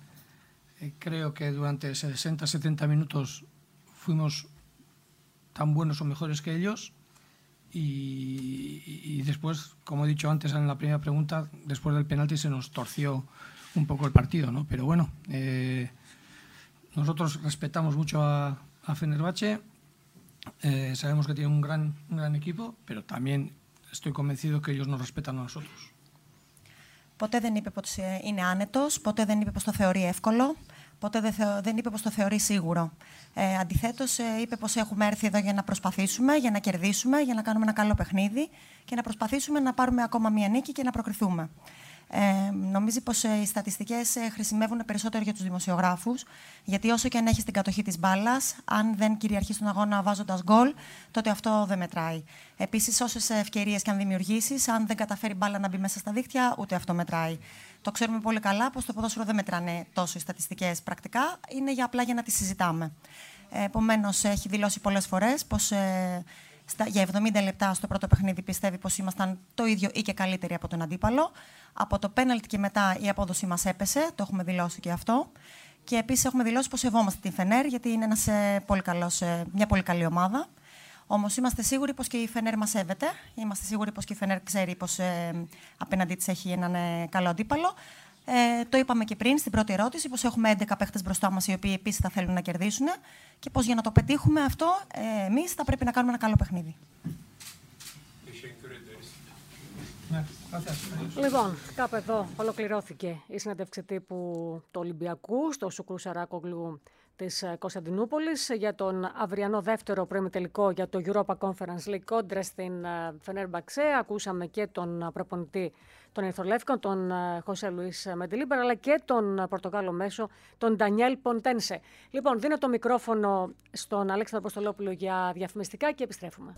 creo que durante sesenta setenta minutos fuimos tan buenos o mejores que ellos y, y después, como he dicho antes en la primera pregunta, después del penalti se nos torció un poco el partido, ¿no? Pero bueno, eh, nosotros respetamos mucho a, a Fenerbahce, eh, sabemos que tiene un gran, un gran equipo, pero también estoy convencido que ellos nos respetan a nosotros. Ποτέ δεν είπε πως είναι άνετος, ποτέ δεν είπε πως το θεωρεί εύκολο, ποτέ δεν, θεω... δεν είπε πως το θεωρεί σίγουρο. Ε, αντιθέτως, ε, είπε πως έχουμε έρθει εδώ για να προσπαθήσουμε, για να κερδίσουμε, για να κάνουμε ένα καλό παιχνίδι και να προσπαθήσουμε να πάρουμε ακόμα μία νίκη και να προκριθούμε. Ε, νομίζει πως ε, οι στατιστικές ε, χρησιμεύουν περισσότερο για τους δημοσιογράφους, γιατί όσο και αν έχεις την κατοχή της μπάλας, αν δεν κυριαρχείς τον αγώνα βάζοντας γκολ, τότε αυτό δεν μετράει. Επίσης, όσες ευκαιρίες και αν δημιουργήσεις, αν δεν καταφέρει μπάλα να μπει μέσα στα δίχτυα, ούτε αυτό μετράει. Το ξέρουμε πολύ καλά πως το ποδόσφαιρο δεν μετράνε τόσο οι στατιστικές πρακτικά, είναι για απλά για να τις συζητάμε. Ε, επομένως, έχει δηλώσει πολλές φορές πως ε, στα, για εβδομήντα λεπτά στο πρώτο παιχνίδι πιστεύει πως ήμασταν το ίδιο ή και καλύτεροι από τον αντίπαλο. Από το πέναλτι και μετά η απόδοση μας έπεσε, το έχουμε δηλώσει και αυτό. Και επίσης έχουμε δηλώσει πως σεβόμαστε την Φενέρ, γιατί είναι ένας, ε, πολύ καλός, ε, μια πολύ καλή ομάδα. Όμως είμαστε σίγουροι πως και η Φενέρ μας σέβεται. Είμαστε σίγουροι πως και η Φενέρ ξέρει πως ε, απέναντί της έχει έναν ε, καλό αντίπαλο. Ε, το είπαμε και πριν στην πρώτη ερώτηση, πως έχουμε έντεκα παίχτες μπροστά μας, οι οποίοι επίσης θα θέλουν να κερδίσουν και πως για να το πετύχουμε αυτό, ε, εμείς θα πρέπει να κάνουμε ένα καλό παιχνίδι. Λοιπόν, κάπου εδώ ολοκληρώθηκε η συνέντευξη τύπου του Ολυμπιακού στο Σουκρού Σαράκογλου της Κωνσταντινούπολης για τον αυριανό δεύτερο προημιτελικό για το Europa Conference League κόντρα στην Fenerbahçe. Ακούσαμε και τον προπονητή των Ερυθρολεύκων, τον Χωσέ Λουίς Μεντιλίμπερ, αλλά και τον Πορτογάλο μέσο, τον Ντανιέλ Ποντένσε. Λοιπόν, δίνω το μικρόφωνο στον Αλέξανδρο Αποστολόπουλο για διαφημιστικά και επιστρέφουμε.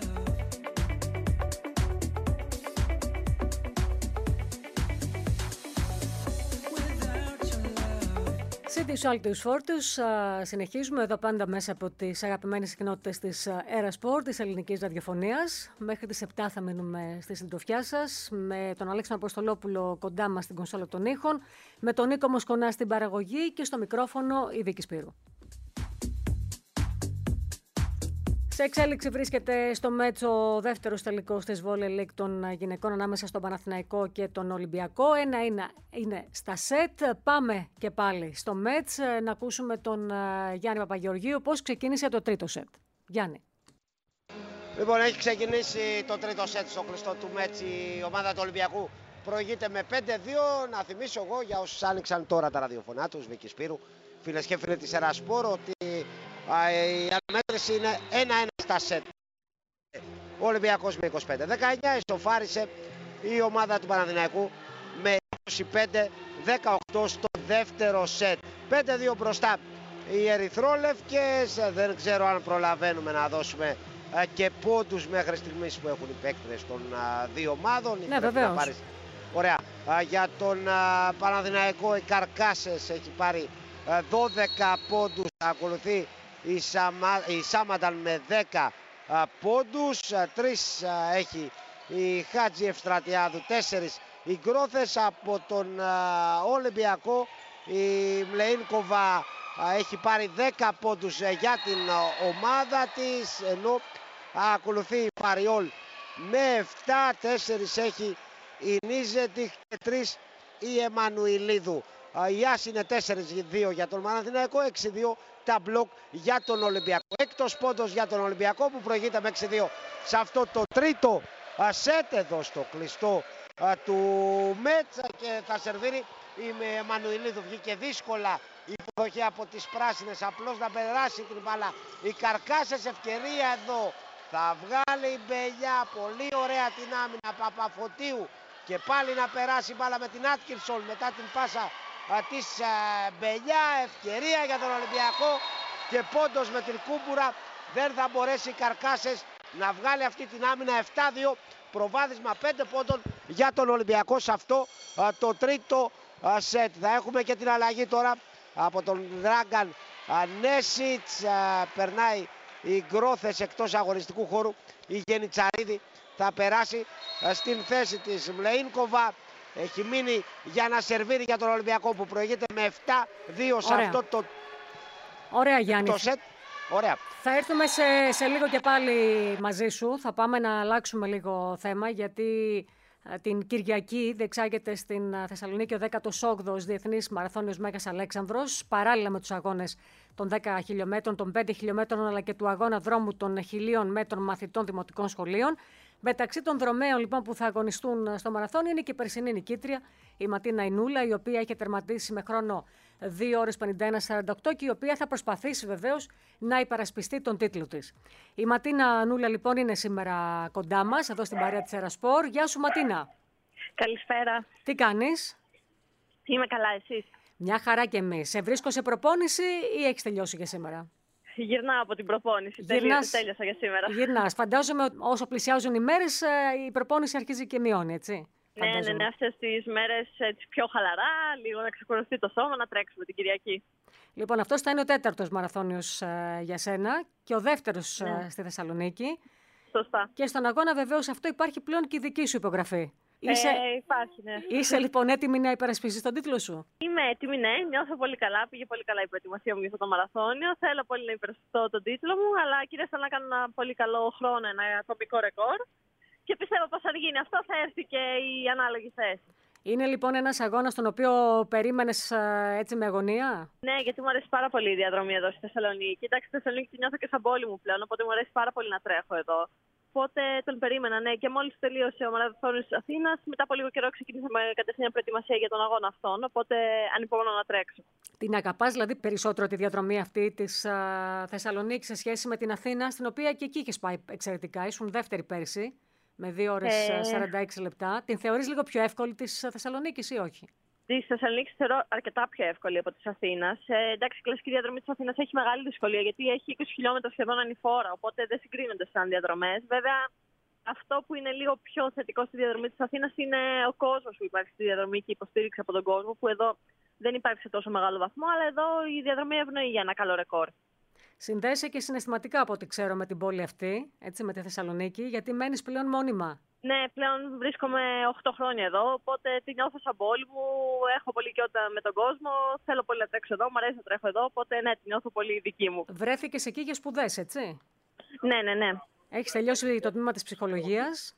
Σύντης Άλτιους Φόρτους, συνεχίζουμε εδώ πάντα μέσα από τις αγαπημένες συχνότητες της Aerosport, της ελληνικής ραδιοφωνίας. Μέχρι τις επτά θα μείνουμε στη συντροφιά σας, με τον Αλέξανδρο Αποστολόπουλο κοντά μας στην κονσόλα των ήχων, με τον Νίκο Μοσκονά στην παραγωγή και στο μικρόφωνο η Βίκη Σπύρου. Σε εξέλιξη βρίσκεται στο Μέτς ο δεύτερος τελικός της Volley League των γυναικών ανάμεσα στον Παναθηναϊκό και τον Ολυμπιακό. Ένα είναι, είναι στα σετ. Πάμε και πάλι στο Μέτς να ακούσουμε τον Γιάννη Παπαγεωργίου πώς ξεκίνησε το τρίτο σετ. Γιάννη. Λοιπόν, έχει ξεκινήσει το τρίτο σετ στο κλειστό του Μέτς η ομάδα του Ολυμπιακού. Προηγείται με πέντε δύο. Να θυμίσω εγώ για όσους άνοιξαν τώρα τα ραδιοφωνά τους, Βίκη Σπύρου, φίλες και φίλοι της Aerosport, ότι η αναμέτρηση είναι ένα ένα στα σετ. Ο Ολυμπιακός με είκοσι πέντε δεκαεννιά ισοφάρισε η ομάδα του Παναθηναϊκού με είκοσι πέντε δεκαοκτώ στο δεύτερο σετ. πέντε δύο μπροστά οι Ερυθρόλευκες. Δεν ξέρω αν προλαβαίνουμε να δώσουμε και πόντους μέχρι στιγμής που έχουν οι παίκτες των δύο ομάδων. Ναι, βεβαίως. Ωραία. Για τον Παναθηναϊκό οι Καρκάσες έχει πάρει δώδεκα πόντους. Ακολουθεί η, Σαμα... η Σάμανταν με δέκα α, πόντους. τρεις έχει η Χάτζη Ευστρατιάδου, τέσσερις οι Γκρόθες. Από τον α, Ολυμπιακό η Μλεΐνκοβα α, έχει πάρει δέκα πόντους α, για την α, ομάδα της, ενώ α, ακολουθεί η Παριόλ με επτά, τέσσερις έχει η Νίζετιχ και τρεις η Εμμανουηλίδου. Η Άση είναι τέσσερα δύο για τον Παναθηναϊκό, έξι δύο τα μπλοκ για τον Ολυμπιακό. Έκτος πόντος για τον Ολυμπιακό που προηγείται με έξι δύο σε αυτό το τρίτο σετ εδώ στο κλειστό του Μέτσα, και θα σερβίρει η Εμμανουηλίδου. Βγήκε δύσκολα η υποδοχή από τις πράσινες, απλώς να περάσει την μπάλα. Οι Καρκάσες, ευκαιρία εδώ, θα βγάλει η Μπελιά, πολύ ωραία την άμυνα Παπαφωτίου και πάλι να περάσει μπάλα με την Άτκινσον μετά την πάσα της Μπελιά. Ευκαιρία για τον Ολυμπιακό και πόντος με την Κούμπουρα. Δεν θα μπορέσει οι Καρκάσες να βγάλει αυτή την άμυνα. Επτά δύο, προβάδισμα πέντε πόντων για τον Ολυμπιακό σε αυτό το τρίτο σετ. Θα έχουμε και την αλλαγή τώρα από τον Δράγκαν Νέσιτς. Περνάει οι Γκρόθες εκτός αγωνιστικού χώρου. Η Γενιτσαρίδη θα περάσει στην θέση της. Μλεΐνκοβα έχει μείνει για να σερβίρει για τον Ολυμπιακό που προηγείται με επτά δύο σε Ωραία. αυτό το, Ωραία, Γιάννη. το σετ. Ωραία. Θα έρθουμε σε, σε λίγο και πάλι μαζί σου. Θα πάμε να αλλάξουμε λίγο θέμα, γιατί την Κυριακή διεξάγεται στην Θεσσαλονίκη ο δέκατος όγδοος Διεθνής Μαραθώνιος Μέγας Αλέξανδρος, παράλληλα με τους αγώνες των δέκα χιλιομέτρων, των πέντε χιλιομέτρων, αλλά και του αγώνα δρόμου των χιλίων μέτρων μαθητών δημοτικών σχολείων. Μεταξύ των δρομέων λοιπόν που θα αγωνιστούν στο μαραθώνιο είναι και η περσινή νικήτρια, η Ματίνα Ινούλα, η οποία έχει τερματίσει με χρόνο δύο ώρες πενήντα ένα σαράντα οκτώ και η οποία θα προσπαθήσει βεβαίως να υπερασπιστεί τον τίτλο της. Η Ματίνα Ινούλα λοιπόν είναι σήμερα κοντά μας, εδώ στην παρέα της Aerosport. Γεια σου Ματίνα. Καλησπέρα. Τι κάνεις? Είμαι καλά, εσείς? Μια χαρά και εμείς. Σε βρίσκω σε προπόνηση ή έχεις τελειώσει για σήμερα? Γυρνάω από την προπόνηση. Γυρνάς... Τέλειωσα για σήμερα. Γυρνάς. Φαντάζομαι όσο πλησιάζουν οι μέρες η προπόνηση αρχίζει και μειώνει, έτσι. Ναι, ναι, ναι, αυτές τις μέρες έτσι πιο χαλαρά, λίγο να ξεκουραστεί το σώμα, να τρέξουμε την Κυριακή. Λοιπόν, αυτός θα είναι ο τέταρτος μαραθώνιος ε, για σένα και ο δεύτερος ναι. ε, στη Θεσσαλονίκη. Σωστά. Και στον αγώνα βεβαίως αυτό υπάρχει πλέον και η δική σου υπογραφή. Ε, Είσαι... υπάρχει, ναι. Είσαι λοιπόν έτοιμη να υπερασπίσεις τον τίτλο σου? Είμαι έτοιμη, ναι. Νιώθω πολύ καλά. Πήγε πολύ καλά η προετοιμασία μου για αυτό το μαραθώνιο. Θέλω πολύ να υπερασπιστώ τον τίτλο μου, αλλά κυρίως θέλω να κάνω ένα πολύ καλό χρόνο, ένα ατομικό ρεκόρ. Και πιστεύω πως αν γίνει αυτό θα έρθει και η ανάλογη θέση. Είναι λοιπόν ένας αγώνας τον οποίο περίμενες έτσι με αγωνία? Ναι, γιατί μου αρέσει πάρα πολύ η διαδρομή εδώ στη Θεσσαλονίκη. Κοιτάξτε, στη Θεσσαλονίκη τη νιώθω και σαν πόλη μου πλέον, οπότε μου αρέσει πάρα πολύ να τρέχω εδώ. Οπότε τον περίμενα, ναι. Και μόλις τελείωσε ο μαραθώνιος της Αθήνας, μετά από λίγο καιρό ξεκινήσαμε κατευθείαν προετοιμασία για τον αγώνα αυτόν. Οπότε ανυπομονώ να τρέξω. Την αγαπάς δηλαδή περισσότερο τη διαδρομή αυτή της α, Θεσσαλονίκης σε σχέση με την Αθήνα, στην οποία και εκεί είχες πάει εξαιρετικά. Ήσουν δεύτερη πέρσι, με δύο ώρες Ε... σαράντα έξι λεπτά. Την θεωρείς λίγο πιο εύκολη της Θεσσαλονίκης ή όχι? Τη Θεσσαλονίκη θεωρώ αρκετά πιο εύκολη από τη Αθήνα. Ε, εντάξει, η κλασική διαδρομή τη Αθήνα έχει μεγάλη δυσκολία γιατί έχει είκοσι χιλιόμετρα σχεδόν ανηφόρα, οπότε δεν συγκρίνονται σαν διαδρομές. Βέβαια, αυτό που είναι λίγο πιο θετικό στη διαδρομή τη Αθήνα είναι ο κόσμος που υπάρχει στη διαδρομή και η υποστήριξη από τον κόσμο, που εδώ δεν υπάρχει σε τόσο μεγάλο βαθμό, αλλά εδώ η διαδρομή ευνοεί για ένα καλό ρεκόρ. Συνδέεσαι και συναισθηματικά από ό,τι ξέρω με την πόλη αυτή, έτσι, με τη Θεσσαλονίκη, γιατί μένεις πλέον μόνιμα. Ναι, πλέον βρίσκομαι οκτώ χρόνια εδώ, οπότε τη νιώθω σαν πόλη μου. Έχω πολύ οικειότητα με τον κόσμο. Θέλω πολύ να τρέξω εδώ, μου αρέσει να τρέχω εδώ, οπότε ναι, τη νιώθω πολύ δική μου. Βρέθηκες εκεί για σπουδές, έτσι? Ναι, ναι, ναι. Έχεις τελειώσει το τμήμα της ψυχολογίας.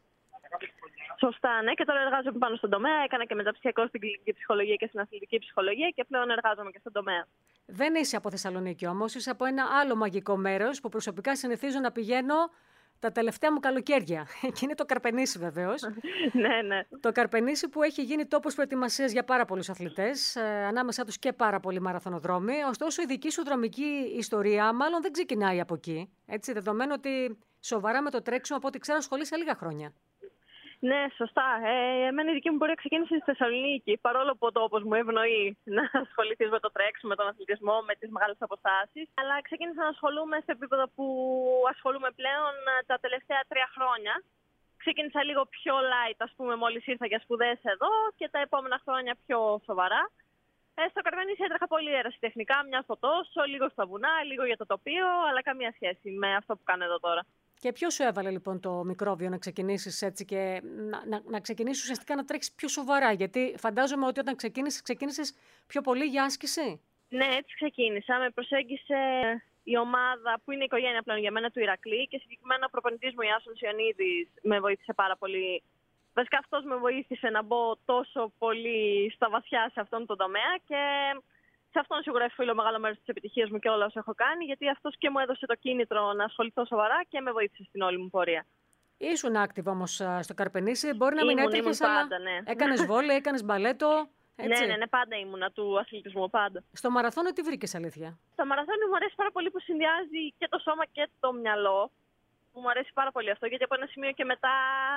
Σωστά, ναι, και τώρα εργάζομαι πάνω στον τομέα. Έκανα και μεταψυχιακό στην κλινική ψυχολογία και στην αθλητική ψυχολογία και πλέον εργάζομαι και στον τομέα. Δεν είσαι από Θεσσαλονίκη όμως, είσαι από ένα άλλο μαγικό μέρος που προσωπικά συνηθίζω να πηγαίνω τα τελευταία μου καλοκαίρια. Και είναι το Καρπενήσι βεβαίως. Ναι, ναι. Το Καρπενήσι που έχει γίνει τόπος προετοιμασίας για πάρα πολλούς αθλητές, ε, ανάμεσά τους και πάρα πολλοί μαραθωνοδρόμοι. Ωστόσο η δική σου δρομική ιστορία μάλλον δεν ξεκινάει από εκεί. Έτσι, δεδομένου ότι σοβαρά με το τρέξιμο, από ό,τι ξέρω, ασχολείσαι λίγα χρόνια. Ναι, σωστά. Ε, εμένα η δική μου πορεία ξεκίνησε στη Θεσσαλονίκη, παρόλο που ο τόπος μου ευνοεί να ασχοληθεί με το τρέξιμο, με τον αθλητισμό, με τις μεγάλες αποστάσεις. Αλλά ξεκίνησα να ασχολούμαι σε επίπεδο που ασχολούμαι πλέον τα τελευταία τρία χρόνια. Ξεκίνησα λίγο πιο light, ας πούμε, μόλις ήρθα για σπουδές εδώ και τα επόμενα χρόνια πιο σοβαρά. Ε, στο Καρπενήσι έτρεχα πολύ ερασιτεχνικά, μια στο τόσο, λίγο στα βουνά, λίγο για το τοπίο, αλλά καμία σχέση με αυτό που κάνω εδώ τώρα. Και ποιος σου έβαλε λοιπόν το μικρόβιο να ξεκινήσεις έτσι και να, να, να ξεκινήσεις ουσιαστικά να τρέξεις πιο σοβαρά? Γιατί φαντάζομαι ότι όταν ξεκίνησες, ξεκίνησες πιο πολύ για άσκηση. Ναι, έτσι ξεκίνησα. Με προσέγγισε η ομάδα που είναι η οικογένεια πλέον για μένα του Ηρακλή και συγκεκριμένα ο προπονητής μου Ιάσονος Ιωνίδης με βοήθησε πάρα πολύ. Βασικά αυτός με βοήθησε να μπω τόσο πολύ στα βαθιά σε αυτόν τον τομέα και σε αυτόν σίγουρα οφείλω μεγάλο μέρος της επιτυχίας μου και όλα όσα έχω κάνει, γιατί αυτός και μου έδωσε το κίνητρο να ασχοληθώ σοβαρά και με βοήθησε στην όλη μου πορεία. Ήσουν active όμως στο Καρπενήσι, μπορεί να μην έτρεχες, αλλά πάντα, ναι. έκανες βόλεϊ, έκανες μπαλέτο, έτσι. Ναι, ναι, ναι, πάντα ήμουνα του αθλητισμού, πάντα. Στο μαραθώνιο τι βρήκες αλήθεια? Στο μαραθώνιο μου αρέσει πάρα πολύ που συνδυάζει και το σώμα και το μυαλό. Μου αρέσει πάρα πολύ αυτό, γιατί από ένα σημείο και μετά,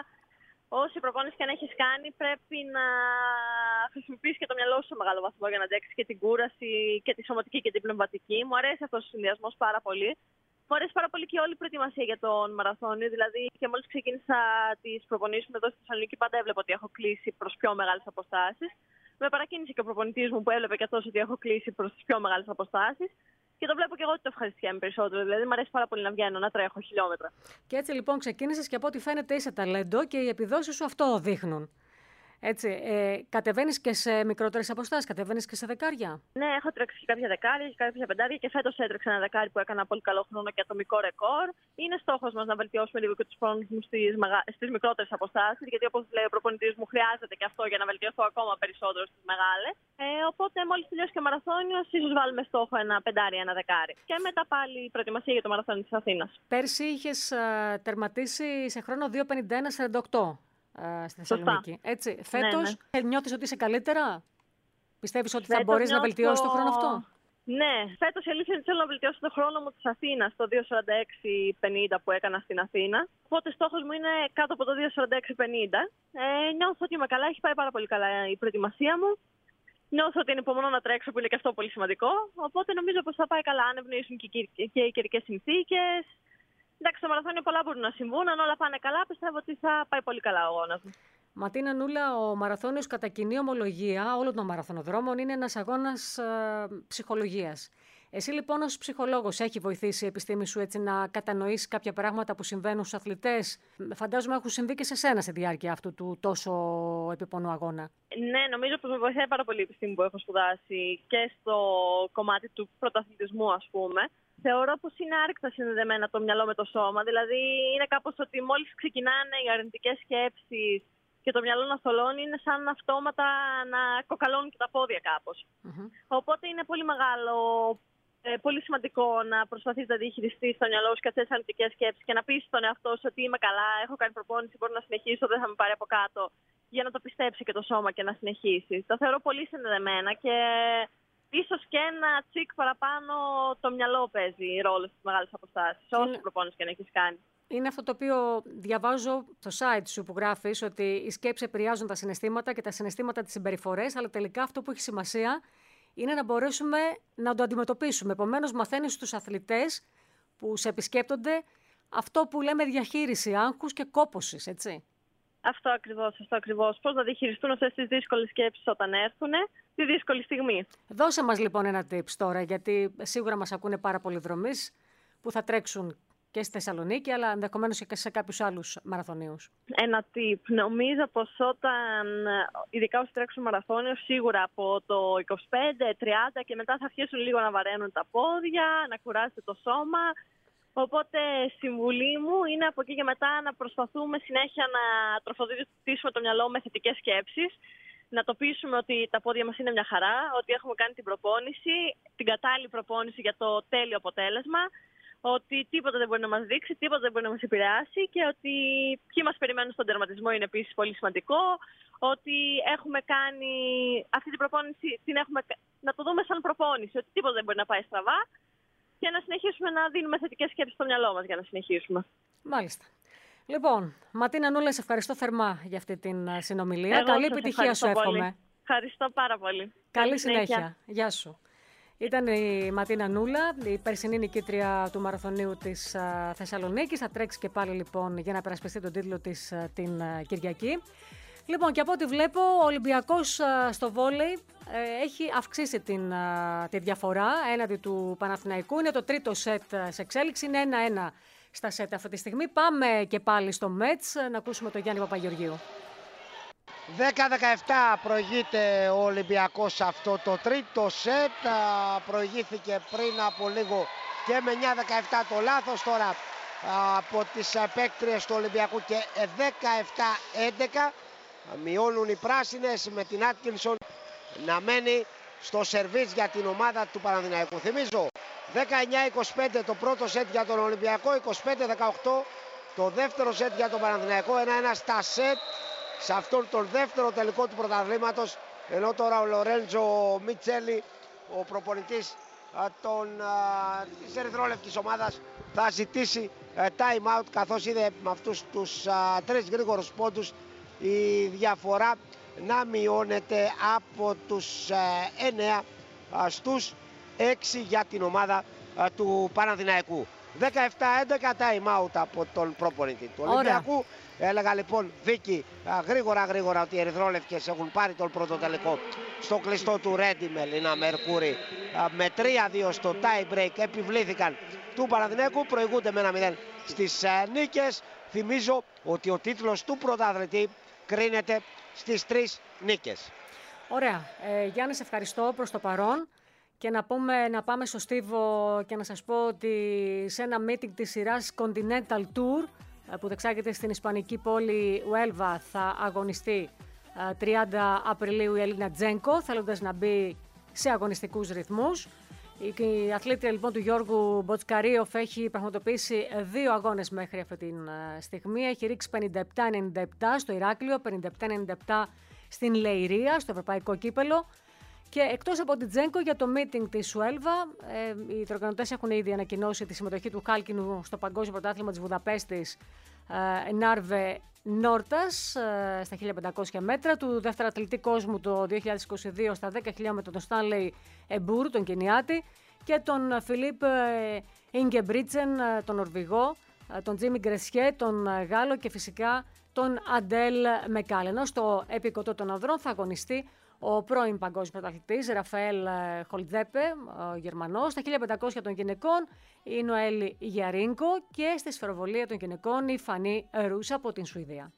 όση προπόνηση και αν έχεις κάνει, πρέπει να χρησιμοποιήσεις και το μυαλό σου σε μεγάλο βαθμό για να αντέξεις και την κούραση και τη σωματική και την πνευματική. Μου αρέσει αυτός ο συνδυασμός πάρα πολύ. Μου αρέσει πάρα πολύ και όλη η προετοιμασία για τον μαραθώνιο. Δηλαδή, και μόλις ξεκίνησα τις προπονήσεις μου εδώ στη Θεσσαλονίκη, πάντα έβλεπα ότι έχω κλείσει προς πιο μεγάλες αποστάσεις. Με παρακίνησε και ο προπονητής μου που έβλεπε και αυτός ότι έχω κλείσει προς τις πιο μεγάλες αποστάσεις. Και το βλέπω και εγώ ότι το ευχαριστιέμαι περισσότερο. Δηλαδή, μου αρέσει πάρα πολύ να βγαίνω, να τρέχω χιλιόμετρα. Και έτσι λοιπόν ξεκίνησες και από ό,τι φαίνεται είσαι ταλέντο και οι επιδόσεις σου αυτό δείχνουν. Έτσι, ε, κατεβαίνεις και σε μικρότερες αποστάσεις, κατεβαίνεις και σε δεκάρια. Ναι, έχω τρέξει και κάποια δεκάρια και κάποια πεντάρια και φέτος έτρεξα ένα δεκάρι που έκανα πολύ καλό χρόνο και ατομικό ρεκόρ. Είναι στόχος μας να βελτιώσουμε λίγο και τους χρόνους μου στις, μεγα... στις μικρότερες αποστάσεις, γιατί όπως λέει ο προπονητής μου, χρειάζεται και αυτό για να βελτιώσω ακόμα περισσότερο στις μεγάλες. Ε, οπότε, μόλις τελειώσει και ο μαραθώνιος, ίσως βάλουμε στόχο ένα πεντάρι, ένα δεκάρι. Και μετά πάλι η προετοιμασία για το μαραθώνιο της Αθήνας. Πέρσι είχες uh, τερματίσει σε χρόνο δύο πενήντα ένα σαράντα οκτώ. Στη Θεσσαλονίκη. Έτσι, φέτος ναι, ναι. νιώθεις ότι είσαι καλύτερα? Πιστεύεις ότι φέτος θα μπορείς νιώθω... να βελτιώσεις το χρόνο αυτό? Ναι, φέτος η αλήθεια είναι ότι θέλω να βελτιώσω το χρόνο μου της Αθήνας, το δύο σαράντα έξι πενήντα που έκανα στην Αθήνα. Οπότε στόχος μου είναι κάτω από το δύο σαράντα έξι πενήντα. Ε, νιώθω ότι είμαι καλά, έχει πάει πάρα πολύ καλά η προετοιμασία μου. Νιώθω ότι είναι υπομονώ να τρέξω, που είναι και αυτό πολύ σημαντικό. Οπότε νομίζω πως θα πάει καλά, αν ευνοήσουν και οι καιρικές συνθήκες. Εντάξει, στο μαραθώνιο πολλά μπορούν να συμβούν. Αν όλα πάνε καλά, πιστεύω ότι θα πάει πολύ καλά ο αγώνας μου. Ματίνα Νούλα, ο μαραθώνιος κατά κοινή ομολογία όλων των μαραθωνοδρόμων είναι ένας αγώνας ε, ψυχολογίας. Εσύ λοιπόν ως ψυχολόγος έχει βοηθήσει η επιστήμη σου έτσι να κατανοήσεις κάποια πράγματα που συμβαίνουν στους αθλητές? Φαντάζομαι έχουν συμβεί και σε σένα στη διάρκεια αυτού του τόσο επίπονου αγώνα. Ναι, νομίζω πως με βοηθάει πάρα πολύ η επιστήμη που έχω σπουδάσει και στο κομμάτι του πρωταθλητισμού, ας πούμε. Θεωρώ πως είναι άρρηκτα συνδεδεμένα το μυαλό με το σώμα. Δηλαδή, είναι κάπως ότι μόλις ξεκινάνε οι αρνητικές σκέψεις και το μυαλό να θολώνει, είναι σαν αυτόματα να κοκαλώνουν και τα πόδια κάπως. Mm-hmm. Οπότε είναι πολύ μεγάλο, ε, πολύ σημαντικό να προσπαθείς να διαχειριστείς το μυαλό σου και αυτές τις αρνητικές σκέψεις και να πείσεις τον εαυτό σου ότι είμαι καλά, έχω κάνει προπόνηση, μπορώ να συνεχίσω, δεν θα με πάρει από κάτω, για να το πιστέψει και το σώμα και να συνεχίσει. Τα θεωρώ πολύ συνδεδεμένα και ίσως και ένα τσικ παραπάνω το μυαλό παίζει ρόλο στις μεγάλες αποστάσεις, όσο Είναι... προπόνηση και να έχεις κάνει. Είναι αυτό το οποίο διαβάζω στο site σου που γράφεις, ότι οι σκέψεις επηρεάζουν τα συναισθήματα και τα συναισθήματα τις συμπεριφορές, αλλά τελικά αυτό που έχει σημασία είναι να μπορέσουμε να το αντιμετωπίσουμε. Επομένως, μαθαίνεις στους αθλητές που σε επισκέπτονται αυτό που λέμε διαχείριση άγχους και κόπωσης, έτσι. Αυτό ακριβώς, αυτό ακριβώς. Πώς να διαχειριστούν αυτές τις δύσκολες σκέψεις όταν έρθουν, τη δύσκολη στιγμή. Δώσε μας λοιπόν ένα tips τώρα, γιατί σίγουρα μας ακούνε πάρα πολλοί δρομείς που θα τρέξουν και στη Θεσσαλονίκη, αλλά ενδεχομένως και σε κάποιους άλλους μαραθωνίους. Ένα tip. Νομίζω πως όταν, ειδικά όσοι τρέξουν μαραθώνιο, σίγουρα από το είκοσι πέντε τριάντα και μετά θα αρχίσουν λίγο να βαραίνουν τα πόδια, να κουράσετε το σώμα. Οπότε συμβουλή μου είναι από εκεί και μετά να προσπαθούμε συνέχεια να τροφοδοτήσουμε το μυαλό με θετικές σκέψεις, να το πείσουμε ότι τα πόδια μας είναι μια χαρά, ότι έχουμε κάνει την προπόνηση, την κατάλληλη προπόνηση για το τέλειο αποτέλεσμα, ότι τίποτα δεν μπορεί να μας δείξει, τίποτα δεν μπορεί να μας επηρεάσει και ότι ποιοι μας περιμένουν στον τερματισμό είναι επίσης πολύ σημαντικό, ότι έχουμε κάνει αυτή την προπόνηση, την έχουμε, να το δούμε σαν προπόνηση, ότι τίποτα δεν μπορεί να πάει στραβά και να συνεχίσουμε να δίνουμε θετικές σκέψεις στο μυαλό μας για να συνεχίσουμε. Μάλιστα. Λοιπόν, Ματίνα Νούλα, σε ευχαριστώ θερμά για αυτή την συνομιλία. Εγώ Καλή επιτυχία σου εύχομαι. Πολύ. Ευχαριστώ πάρα πολύ. Καλή, Καλή συνέχεια. συνέχεια. Γεια σου. Ήταν η Ματίνα Νούλα, η περσινή νικήτρια του μαραθωνίου της α, Θεσσαλονίκης. Θα τρέξει και πάλι λοιπόν για να περασπιστεί τον τίτλο της α, την α, Κυριακή. Λοιπόν, και από ό,τι βλέπω, ο Ολυμπιακός α, στο βόλεϊ ε, έχει αυξήσει την, α, τη διαφορά έναντι του Παναθηναϊκού. Είναι το τρίτο σετ α, σε εξέλιξη, είναι ένα ένα στα σετ αυτή τη στιγμή. Πάμε και πάλι στο Μέτς να ακούσουμε τον Γιάννη Παπαγεωργίου. δέκα δεκαεπτά προηγείται ο Ολυμπιακός αυτό το τρίτο σετ. Προηγήθηκε πριν από λίγο και με εννιά δεκαεπτά το λάθος. Τώρα από τις παίκτριες του Ολυμπιακού και δεκαεπτά έντεκα. Μειώνουν οι πράσινες με την Άτκινσον να μένει στο σερβίς για την ομάδα του Παναθηναϊκού. Θυμίζω δεκαεννιά είκοσι πέντε το πρώτο σετ για τον Ολυμπιακό, είκοσι πέντε δεκαοκτώ το δεύτερο σετ για τον Παναθηναϊκό. ένα ένα στα σετ σε αυτόν τον δεύτερο τελικό του πρωταθλήματος, ενώ τώρα ο Λορέντζο Μιτσέλη, ο προπονητής των, α, της ερυθρόλευκης ομάδας, θα ζητήσει α, time out, καθώς είδε με αυτούς τους α, τρεις γρήγορους πόντους η διαφορά να μειώνεται από τους α, εννέα α, στους έξι για την ομάδα α, του Παναθηναϊκού. δεκαεπτά έντεκα time out από τον προπονητή του Ολυμπιακού. Έλεγα λοιπόν, Βίκη, γρήγορα γρήγορα ότι οι ερυθρόλευκες έχουν πάρει τον πρώτο τελικό στο κλειστό του Ρέντι με Λίνα Μερκούρη. Με τρία δύο στο tie break επιβλήθηκαν του Παναθηναϊκού, προηγούνται με ένα μηδέν στις νίκες. Θυμίζω ότι ο τίτλος του πρωταθλητή κρίνεται στις τρεις νίκες. Ωραία. Ε, Γιάννη, σε ευχαριστώ προς το παρόν. Και να, πούμε, να πάμε στο Στίβο και να σας πω ότι σε ένα meeting της σειράς Continental Tour που δεξάγεται στην ισπανική πόλη Ουέλβα θα αγωνιστεί τριάντα Απριλίου η Ελίνα Τζένκο, θέλοντας να μπει σε αγωνιστικούς ρυθμούς. Η αθλήτρια λοιπόν του Γιώργου Μποτσκαρίοφ έχει πραγματοποιήσει δύο αγώνες μέχρι αυτή τη στιγμή. Έχει ρίξει πενήντα επτά ενενήντα επτά στο Ηράκλειο, πενήντα επτά ενενήντα επτά στην Λεϊρία, στο Ευρωπαϊκό Κύπελο. Και εκτός από την Τζένκο, για το meeting της Ουέλβα, ε, οι διοργανωτές έχουν ήδη ανακοινώσει τη συμμετοχή του Χάλκινου στο Παγκόσμιο Πρωτάθλημα της Βουδαπέστης, ε, Νάρβε Νόρτας, ε, στα χίλια πεντακόσια μέτρα, του δεύτερου αθλητή κόσμου το δύο χιλιάδες είκοσι δύο στα δέκα χιλιόμετρα, τον Στάνλεϊ Εμπούρ, τον Κενιάτη, και τον Φιλίπ Ιγκεμπρίτσεν, τον Νορβηγό, τον Τζίμι Γκρεσιέ, τον Γάλλο και φυσικά τον Αντέλ Μεκάλενο. Στο επικοτό των ανδρών θα αγωνιστεί ο πρώην παγκόσμιος πρωταθλητής Ραφαέλ Χολτζέπε, ο Γερμανός. Στα χίλια πεντακόσια των γυναικών η Νοέλ Γιαρίνκο και στη σφαιροβολία των γυναικών η Φανή Ρούσα από την Σουηδία.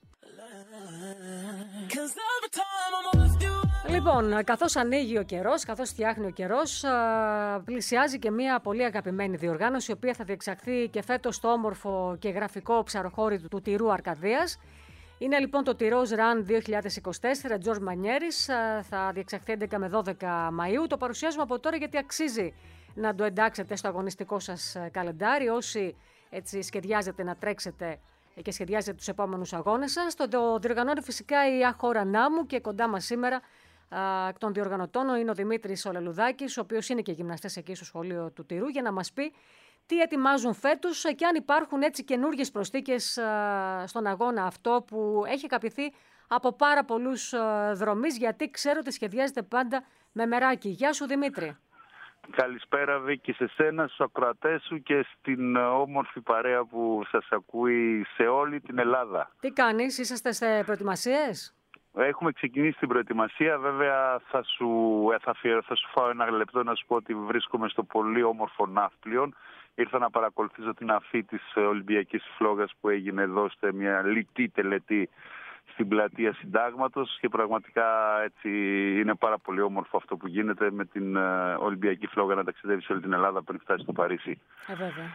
Λοιπόν, καθώς ανοίγει ο καιρός, καθώς φτιάχνει ο καιρός, πλησιάζει και μια πολύ αγαπημένη διοργάνωση, η οποία θα διεξαχθεί και φέτος στο όμορφο και γραφικό ψαροχώρι του Τυρού Αρκαδίας. Είναι λοιπόν το Τυρός Run δύο χιλιάδες είκοσι τέσσερα, Τζορτζ Μανιέρης, θα διεξαχθεί έντεκα με δώδεκα Μαΐου. Το παρουσιάζουμε από τώρα γιατί αξίζει να το εντάξετε στο αγωνιστικό σας καλεντάρι. Όσοι έτσι σχεδιάζετε να τρέξετε και σχεδιάζετε τους επόμενους αγώνες σας. Το διοργανώνει φυσικά η Αχώρα Νάμου και κοντά μας σήμερα εκ των διοργανωτών είναι ο Δημήτρης Ολελουδάκης, ο οποίος είναι και γυμναστής εκεί στο σχολείο του Τυρού, για να μας πει τι ετοιμάζουν φέτος και αν υπάρχουν έτσι καινούργιες προσθήκες στον αγώνα αυτό που έχει καπηθεί από πάρα πολλούς δρομείς, γιατί ξέρω ότι σχεδιάζεται πάντα με μεράκι. Γεια σου Δημήτρη. Καλησπέρα Βίκη σε σένα, στους ακροατές σου και στην όμορφη παρέα που σας ακούει σε όλη την Ελλάδα. Τι κάνεις, είσαστε σε προετοιμασίες? Έχουμε ξεκινήσει την προετοιμασία, βέβαια θα σου, θα, θα σου φάω ένα λεπτό να σου πω ότι βρίσκομαι στο πολύ όμορφο Ναύπλιον. Ήρθα να παρακολουθήσω την αφή της Ολυμπιακής Φλόγας που έγινε εδώ σε μια λιτή τελετή στην πλατεία Συντάγματος και πραγματικά έτσι είναι πάρα πολύ όμορφο αυτό που γίνεται με την Ολυμπιακή Φλόγα να ταξιδεύει σε όλη την Ελλάδα πριν φτάσει στο Παρίσι. Ε, βέβαια.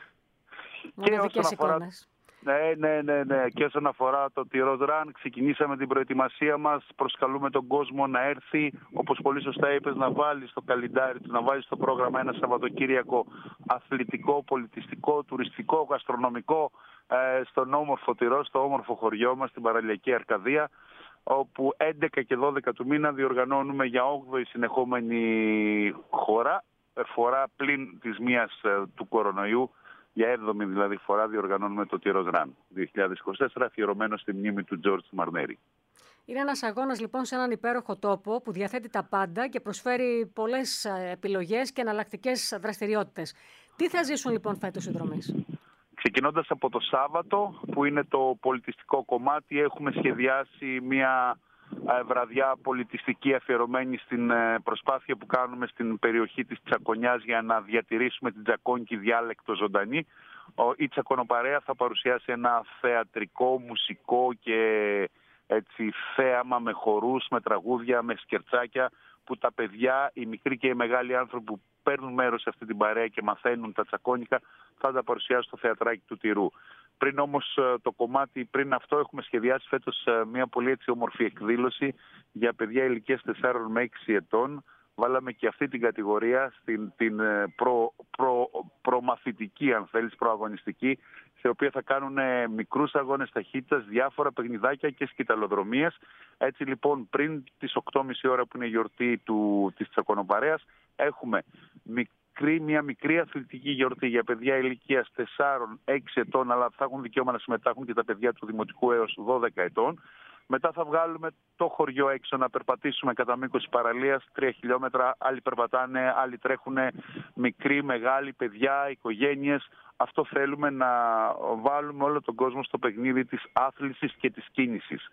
Και όσον αφορά... Ναι, ναι, ναι, ναι. Και όσον αφορά το Tyros Run, ξεκινήσαμε την προετοιμασία μας. Προσκαλούμε τον κόσμο να έρθει, όπως πολύ σωστά είπες, να βάλει στο καλιντάρι του, να βάλει στο πρόγραμμα ένα Σαββατοκύριακο αθλητικό, πολιτιστικό, τουριστικό, γαστρονομικό ε, στον όμορφο Τυρό, στο όμορφο χωριό μας, στην Παραλιακή Αρκαδία, όπου έντεκα και δώδεκα του μήνα διοργανώνουμε για όγδοη συνεχόμενη χώρα, φορά πλην της μίας ε, του κορονοϊού. Για έβδομη δηλαδή φορά διοργανώνουμε το Tyros Run δύο χιλιάδες είκοσι τέσσερα, αφιερωμένο στη μνήμη του Τζορτζ Μαρνέρη. Είναι ένας αγώνας λοιπόν σε έναν υπέροχο τόπο που διαθέτει τα πάντα και προσφέρει πολλές επιλογές και εναλλακτικές δραστηριότητες. Τι θα ζήσουν λοιπόν φέτος οι δρομείς? Ξεκινώντας από το Σάββατο, που είναι το πολιτιστικό κομμάτι, έχουμε σχεδιάσει μια βραδιά πολιτιστική αφιερωμένη στην προσπάθεια που κάνουμε στην περιοχή της Τσακονιάς για να διατηρήσουμε την τσακώνικη διάλεκτο ζωντανή. Η Τσακωνοπαρέα θα παρουσιάσει ένα θεατρικό, μουσικό και έτσι, θέαμα με χορούς, με τραγούδια, με σκερτσάκια, που τα παιδιά, οι μικροί και οι μεγάλοι άνθρωποι που παίρνουν μέρος σε αυτή την παρέα και μαθαίνουν τα τσακώνικα θα τα παρουσιάσουν στο θεατράκι του Τυρού. Πριν όμως το κομμάτι, πριν αυτό έχουμε σχεδιάσει φέτος μια πολύ έτσι όμορφη εκδήλωση για παιδιά ηλικίας τεσσάρων με έξι ετών. Βάλαμε και αυτή την κατηγορία στην την προ, προ, προμαθητική, αν θέλεις, προαγωνιστική, σε οποία θα κάνουν μικρούς αγώνες ταχύτητας, διάφορα παιχνιδάκια και σκηταλοδρομίες. Έτσι λοιπόν πριν τις οκτώ και μισή ώρα που είναι η γιορτή του, της Τσακωνοπαρέας, έχουμε μικρή, μια μικρή αθλητική γιορτή για παιδιά ηλικίας τεσσάρων με έξι ετών, αλλά θα έχουν δικαίωμα να συμμετάχουν και τα παιδιά του δημοτικού έως δώδεκα ετών. Μετά θα βγάλουμε το χωριό έξω να περπατήσουμε κατά μήκος της παραλίας, τρία χιλιόμετρα, άλλοι περπατάνε, άλλοι τρέχουν, μικροί, μεγάλοι, παιδιά, οικογένειες. Αυτό θέλουμε να βάλουμε όλο τον κόσμο στο παιχνίδι της άθλησης και της κίνησης.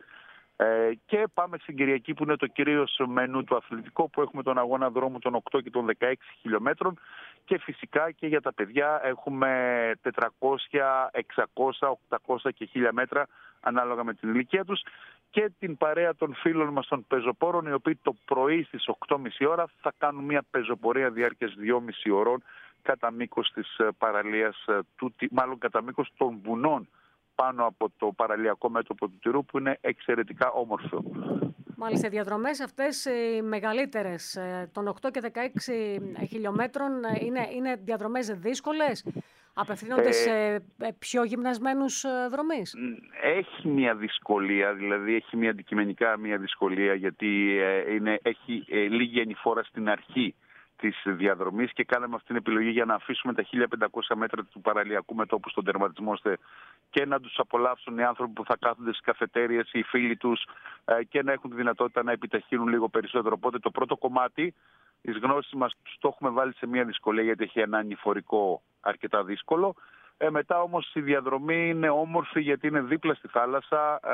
Ε, και πάμε στην Κυριακή που είναι το κυρίως μενού του αθλητικό, που έχουμε τον αγώνα δρόμου των οκτώ και των δεκαέξι χιλιόμετρων και φυσικά και για τα παιδιά έχουμε τετρακόσια, εξακόσια, οκτακόσια και χίλια μέτρα ανάλογα με την ηλικία τους και την παρέα των φίλων μας των πεζοπόρων, οι οποίοι το πρωί στις οκτώ και μισή ώρα θα κάνουν μια πεζοπορία διάρκειας δυόμιση ωρών κατά μήκος της παραλίας, μάλλον κατά μήκος των βουνών πάνω από το παραλιακό μέτωπο του Τυρού, που είναι εξαιρετικά όμορφο. Μάλιστα, οι διαδρομές αυτές οι μεγαλύτερες των οκτώ και δεκαέξι χιλιόμετρων είναι, είναι διαδρομές δύσκολες, απευθύνονται ε, σε πιο γυμνασμένους δρομείς? Έχει μια δυσκολία, δηλαδή έχει μια αντικειμενικά μια δυσκολία, γιατί είναι, έχει λίγη ανηφόρα στην αρχή της διαδρομής και κάναμε αυτή την επιλογή για να αφήσουμε τα χίλια πεντακόσια μέτρα του παραλιακού μετώπου στον τερματισμό, ώστε και να τους απολαύσουν οι άνθρωποι που θα κάθονται στις καφετέριες, οι φίλοι τους, και να έχουν τη δυνατότητα να επιταχύνουν λίγο περισσότερο. Οπότε το πρώτο κομμάτι, τις γνώσεις μας, το έχουμε βάλει σε μια δυσκολία, γιατί έχει ένα ανηφορικό αρκετά δύσκολο. Ε, μετά όμως η διαδρομή είναι όμορφη, γιατί είναι δίπλα στη θάλασσα. Ε,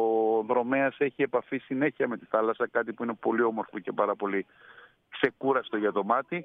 ο δρομέας έχει επαφή συνέχεια με τη θάλασσα, κάτι που είναι πολύ όμορφο και πάρα πολύ ξεκούραστο για το μάτι.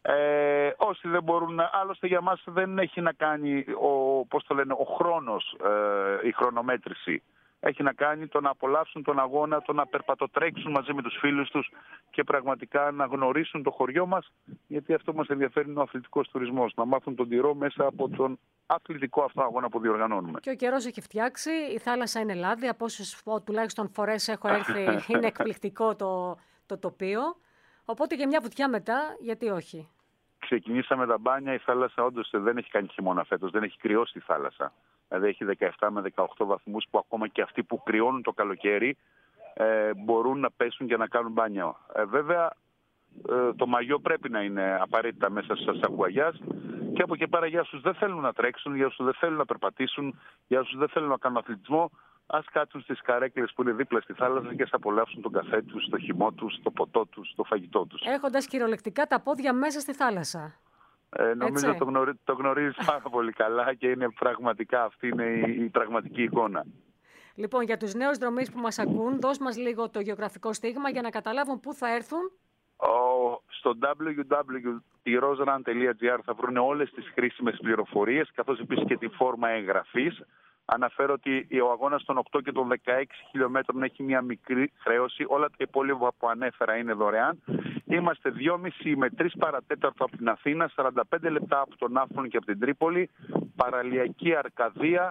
Ε, όσοι δεν μπορούν, άλλωστε για μας δεν έχει να κάνει ο, πώς το λένε, ο χρόνος, ε, η χρονομέτρηση. Έχει να κάνει το να απολαύσουν τον αγώνα, το να περπατοτρέξουν μαζί με τους φίλους τους και πραγματικά να γνωρίσουν το χωριό μας, γιατί αυτό μας ενδιαφέρει είναι ο αθλητικός τουρισμός, να μάθουν τον Τυρό μέσα από τον αθλητικό αυτό αγώνα που διοργανώνουμε. Και ο καιρός έχει φτιάξει, η θάλασσα είναι λάδι, από όσες τουλάχιστον φορές έχω έρθει είναι εκπληκτικό το, το τοπίο, οπότε για μια βουτιά μετά, γιατί όχι. Ξεκινήσαμε τα μπάνια, η θάλασσα όντως δεν έχει κάνει χειμώνα φέτος, δεν έχει κρυώσει η θάλασσα. Δηλαδή έχει δεκαεπτά με δεκαοκτώ βαθμούς, που ακόμα και αυτοί που κρυώνουν το καλοκαίρι ε, μπορούν να πέσουν και να κάνουν μπάνιο. Ε, βέβαια, ε, το μαγιό πρέπει να είναι απαραίτητα μέσα στις σακουαγιάς και από εκεί πέρα για όσους δεν θέλουν να τρέξουν, για όσους δεν θέλουν να περπατήσουν, για όσους δεν θέλουν να κάνουν αθλητισμό, ας κάτσουν στις καρέκλες που είναι δίπλα στη θάλασσα και ας απολαύσουν τον καφέ τους, το χυμό τους, το ποτό τους, το φαγητό τους. Έχοντας κυριολεκτικά τα πόδια μέσα στη θάλασσα. Ε, νομίζω το, γνωρί, το γνωρίζεις πάρα πολύ καλά και είναι πραγματικά, αυτή είναι η, η πραγματική εικόνα. Λοιπόν, για τους νέους δρομείς που μας ακούν, δώσ' μας λίγο το γεωγραφικό στίγμα για να καταλάβουν πού θα έρθουν. Ο, στο double-u double-u double-u τελεία tiros run τελεία gr θα βρουν όλες τις χρήσιμες πληροφορίες, καθώς επίσης και τη φόρμα εγγραφής. Αναφέρω ότι ο αγώνας των οκτώ και των δεκαέξι χιλιόμετρων έχει μια μικρή χρέωση. Όλα τα υπόλοιπα που ανέφερα είναι δωρεάν. Είμαστε δυόμιση με τρεις παρατέταρτο από την Αθήνα, σαράντα πέντε λεπτά από τον Άφλον και από την Τρίπολη, παραλιακή Αρκαδία,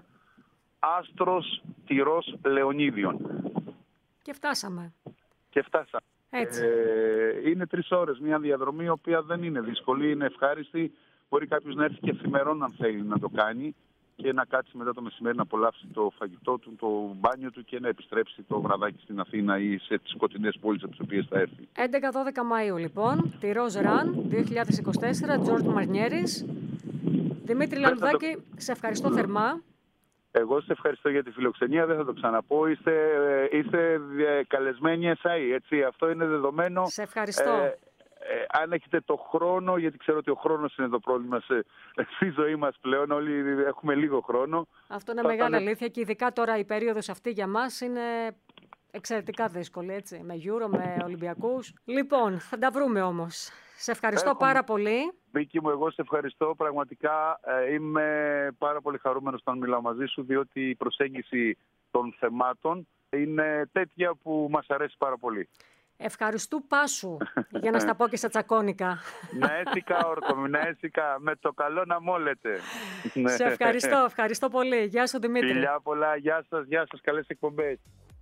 Άστρος, Τυρός, Λεωνίδιον. Και φτάσαμε. Και φτάσαμε. Έτσι. Ε, είναι τρεις ώρες, μια διαδρομή η οποία δεν είναι δύσκολη, είναι ευχάριστη. Μπορεί κάποιος να έρθει και εφημερών αν θέλει να το κάνει και να κάτσει μετά το μεσημέρι να απολαύσει το φαγητό του, το μπάνιο του και να επιστρέψει το βραδάκι στην Αθήνα ή σε τις σκοτεινές πόλεις από τις οποίες θα έρθει. έντεκα δώδεκα Μαΐου λοιπόν, Tiros Run δύο χιλιάδες είκοσι τέσσερα, Τζόρτζ Μαρνιέρης. Δημήτρη Λαλουδάκη, το... σε ευχαριστώ θερμά. Εγώ σε ευχαριστώ για τη φιλοξενία, δεν θα το ξαναπώ. Είστε, είστε καλεσμένοι ες άι, έτσι, αυτό είναι δεδομένο. Σε ευχαριστώ. Ε, Ε, αν έχετε το χρόνο, γιατί ξέρω ότι ο χρόνος είναι το πρόβλημα σε, στη ζωή μας πλέον, όλοι έχουμε λίγο χρόνο. Αυτό είναι μεγάλη ήταν... αλήθεια και ειδικά τώρα η περίοδος αυτή για μας είναι εξαιρετικά δύσκολη, έτσι, με Euro, με Ολυμπιακούς. Λοιπόν, θα τα βρούμε όμως. Σε ευχαριστώ Έχουμε... πάρα πολύ. Βίκη μου, εγώ σε ευχαριστώ. Πραγματικά ε, είμαι πάρα πολύ χαρούμενος όταν μιλάω μαζί σου, διότι η προσέγγιση των θεμάτων είναι τέτοια που μας αρέσει πάρα πολύ. Ευχαριστού Πάσου, για να στα πω και στα τσακώνικα. Να έσικα όρκομη, να έσικα, με το καλό να μόλετε. Σε ευχαριστώ, ευχαριστώ πολύ. Γεια σου Δημήτρη. Φιλιά πολλά, γεια σας, γεια σας, καλές εκπομπές.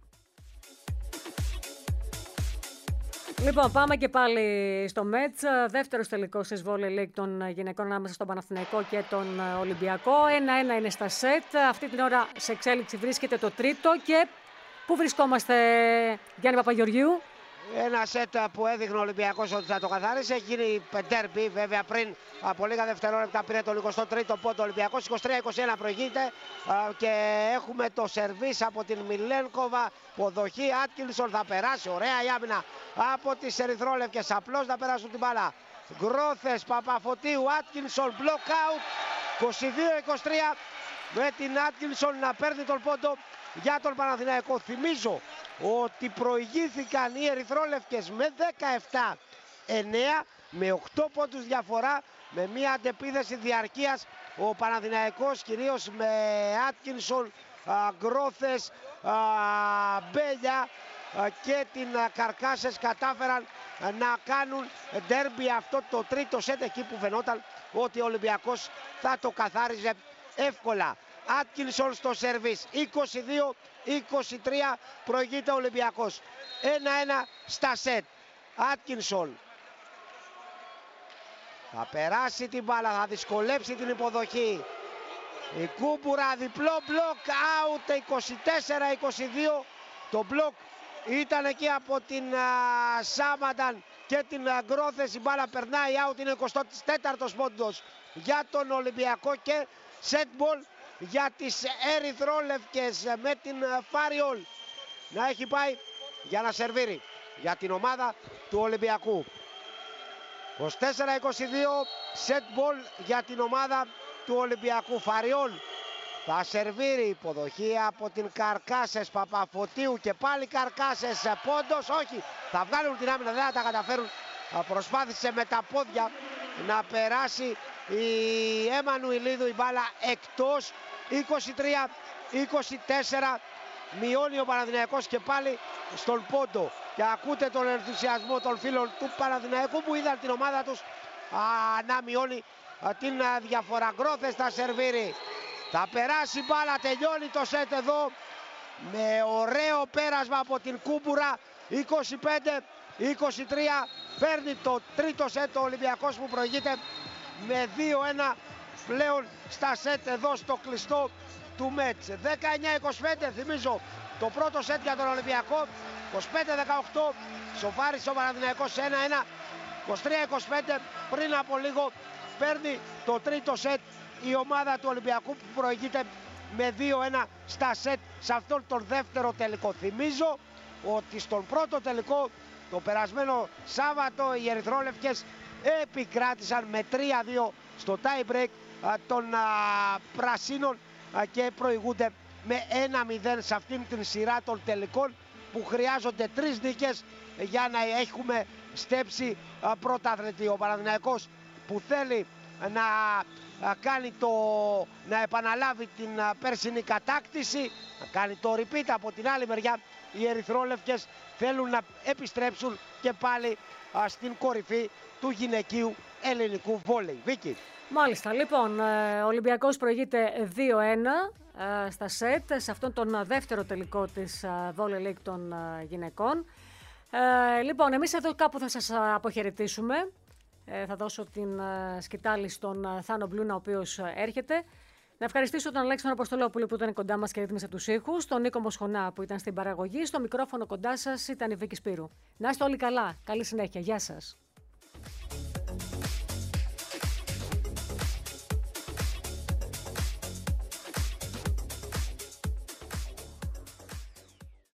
Λοιπόν, πάμε και πάλι στο Μέτς. Δεύτερος τελικός της Volley League των γυναικών ανάμεσα στον Παναθηναϊκό και τον Ολυμπιακό. ένα-ένα είναι στα σετ. Αυτή την ώρα σε εξέλιξη βρίσκεται το τρίτο. Και πού βρισκόμαστε, Γιάννη Παπαγεωργίου? Ένα σετ που έδειχνε ο Ολυμπιακός ότι θα το καθάρισε. Έχει γίνει ντέρμπι, βέβαια πριν από λίγα δευτερόλεπτα πήρε το εικοστό τρίτο πόντο ο Ολυμπιακός. είκοσι τρία είκοσι ένα προηγείται και έχουμε το σερβίς από την Μιλένκοβα. Ποδοχή, Άτκινσον θα περάσει. Ωραία η άμυνα από τις ερυθρόλευκες. Απλώς να περάσουν την μπάλα. Γκρόθες, Παπαφωτίου, Άτκινσον, block out. είκοσι δύο είκοσι τρία με την Άτκινσον να παίρνει τον πόντο για τον Παναθηναϊκό. Θυμίζω ότι προηγήθηκαν οι ερυθρόλευκες με δεκαεπτά εννέα με οκτώ πόντους διαφορά, με μια αντεπίθεση διαρκείας. Ο Παναθηναϊκός κυρίως με Άτκινσον, Γκρόθες, Μπέλια και την Καρκάσες κατάφεραν να κάνουν ντέρμπι αυτό το τρίτο σετ, εκεί που φαινόταν ότι ο Ολυμπιακός θα το καθάριζε εύκολα. Άτκινσον στο σερβίς, είκοσι δύο είκοσι τρία προηγείται ο Ολυμπιακός. ένα-ένα στα σετ. Άτκινσον θα περάσει την μπάλα, θα δυσκολέψει την υποδοχή. Η Κούμπουρα, διπλό μπλοκ, out, είκοσι τέσσερα είκοσι δύο. Το μπλοκ ήταν εκεί από την uh, Σάμανταν και την uh, Γκρόθες. Η μπάλα περνάει out, είναι εικοστό τέταρτος πόντος για τον Ολυμπιακό και set ball για τις ερυθρόλευκες με την Φάριολ να έχει πάει για να σερβίρει για την ομάδα του Ολυμπιακού. είκοσι τέσσερα είκοσι δύο set ball για την ομάδα του Ολυμπιακού. Φαριόλ θα σερβίρει, υποδοχή από την Καρκάσες, Παπαφωτίου και πάλι Καρκάσες, πόντος, όχι, θα βγάλουν την άμυνα, δεν θα τα καταφέρουν. Προσπάθησε με τα πόδια να περάσει η Εμμανουηλίδου, η μπάλα εκτός. Είκοσι τρία είκοσι τέσσερα μειώνει ο Παναθηναϊκός και πάλι στον πόντο. Και ακούτε τον ενθουσιασμό των φίλων του Παναθηναϊκού που είδαν την ομάδα τους α, να μειώνει α, την α, διαφορά. Γκρόθες θα σερβίρει, θα περάσει μπάλα, τελειώνει το σετ εδώ με ωραίο πέρασμα από την Κούμπουρα. Είκοσι πέντε είκοσι τρία παίρνει το τρίτο σετ ο Ολυμπιακός που προηγείται με δύο ένα πλέον στα σετ εδώ στο κλειστό του Μέτς. δεκαεννιά είκοσι πέντε θυμίζω το πρώτο σετ για τον Ολυμπιακό. Ο είκοσι πέντε δεκαοκτώ, σοφάρισε ο Παναθηναϊκός ένα ένα. είκοσι τρία είκοσι πέντε, πριν από λίγο παίρνει το τρίτο σετ η ομάδα του Ολυμπιακού που προηγείται με δύο ένα στα σετ σε αυτόν τον δεύτερο τελικό. Θυμίζω ότι στον πρώτο τελικό το περασμένο Σάββατο οι ερυθρόλευκες επικράτησαν με τρία δύο στο tie break των α, πρασίνων α, και προηγούνται με ένα μηδέν σε αυτήν την σειρά των τελικών που χρειάζονται τρεις νίκες για να έχουμε στέψει α, πρωταθλητή. Ο Παναθηναϊκός που θέλει να α, κάνει το, να επαναλάβει την α, πέρσινη κατάκτηση, να κάνει το repeat. Από την άλλη μεριά οι ερυθρόλευκες θέλουν να επιστρέψουν και πάλι α, στην κορυφή του γυναικείου ελληνικού βόλεϊ. Βίκη. Μάλιστα, λοιπόν, ο Ολυμπιακός προηγείται δύο ένα στα σετ σε αυτόν τον δεύτερο τελικό της Volley League των γυναικών. Ε, λοιπόν, εμείς εδώ κάπου θα σας αποχαιρετήσουμε. Ε, θα δώσω την σκητάλη στον Θάνο Μπλούνα, ο οποίος έρχεται. Να ευχαριστήσω τον Αλέξανδρο Αποστολόπουλο που ήταν κοντά μας και ρύθμισε τους ήχους, τον Νίκο Μοσχονά που ήταν στην παραγωγή, στο μικρόφωνο κοντά σας ήταν η Βίκη Σπύρου. Να είστε όλοι καλά, καλή συνέχεια, γεια σας.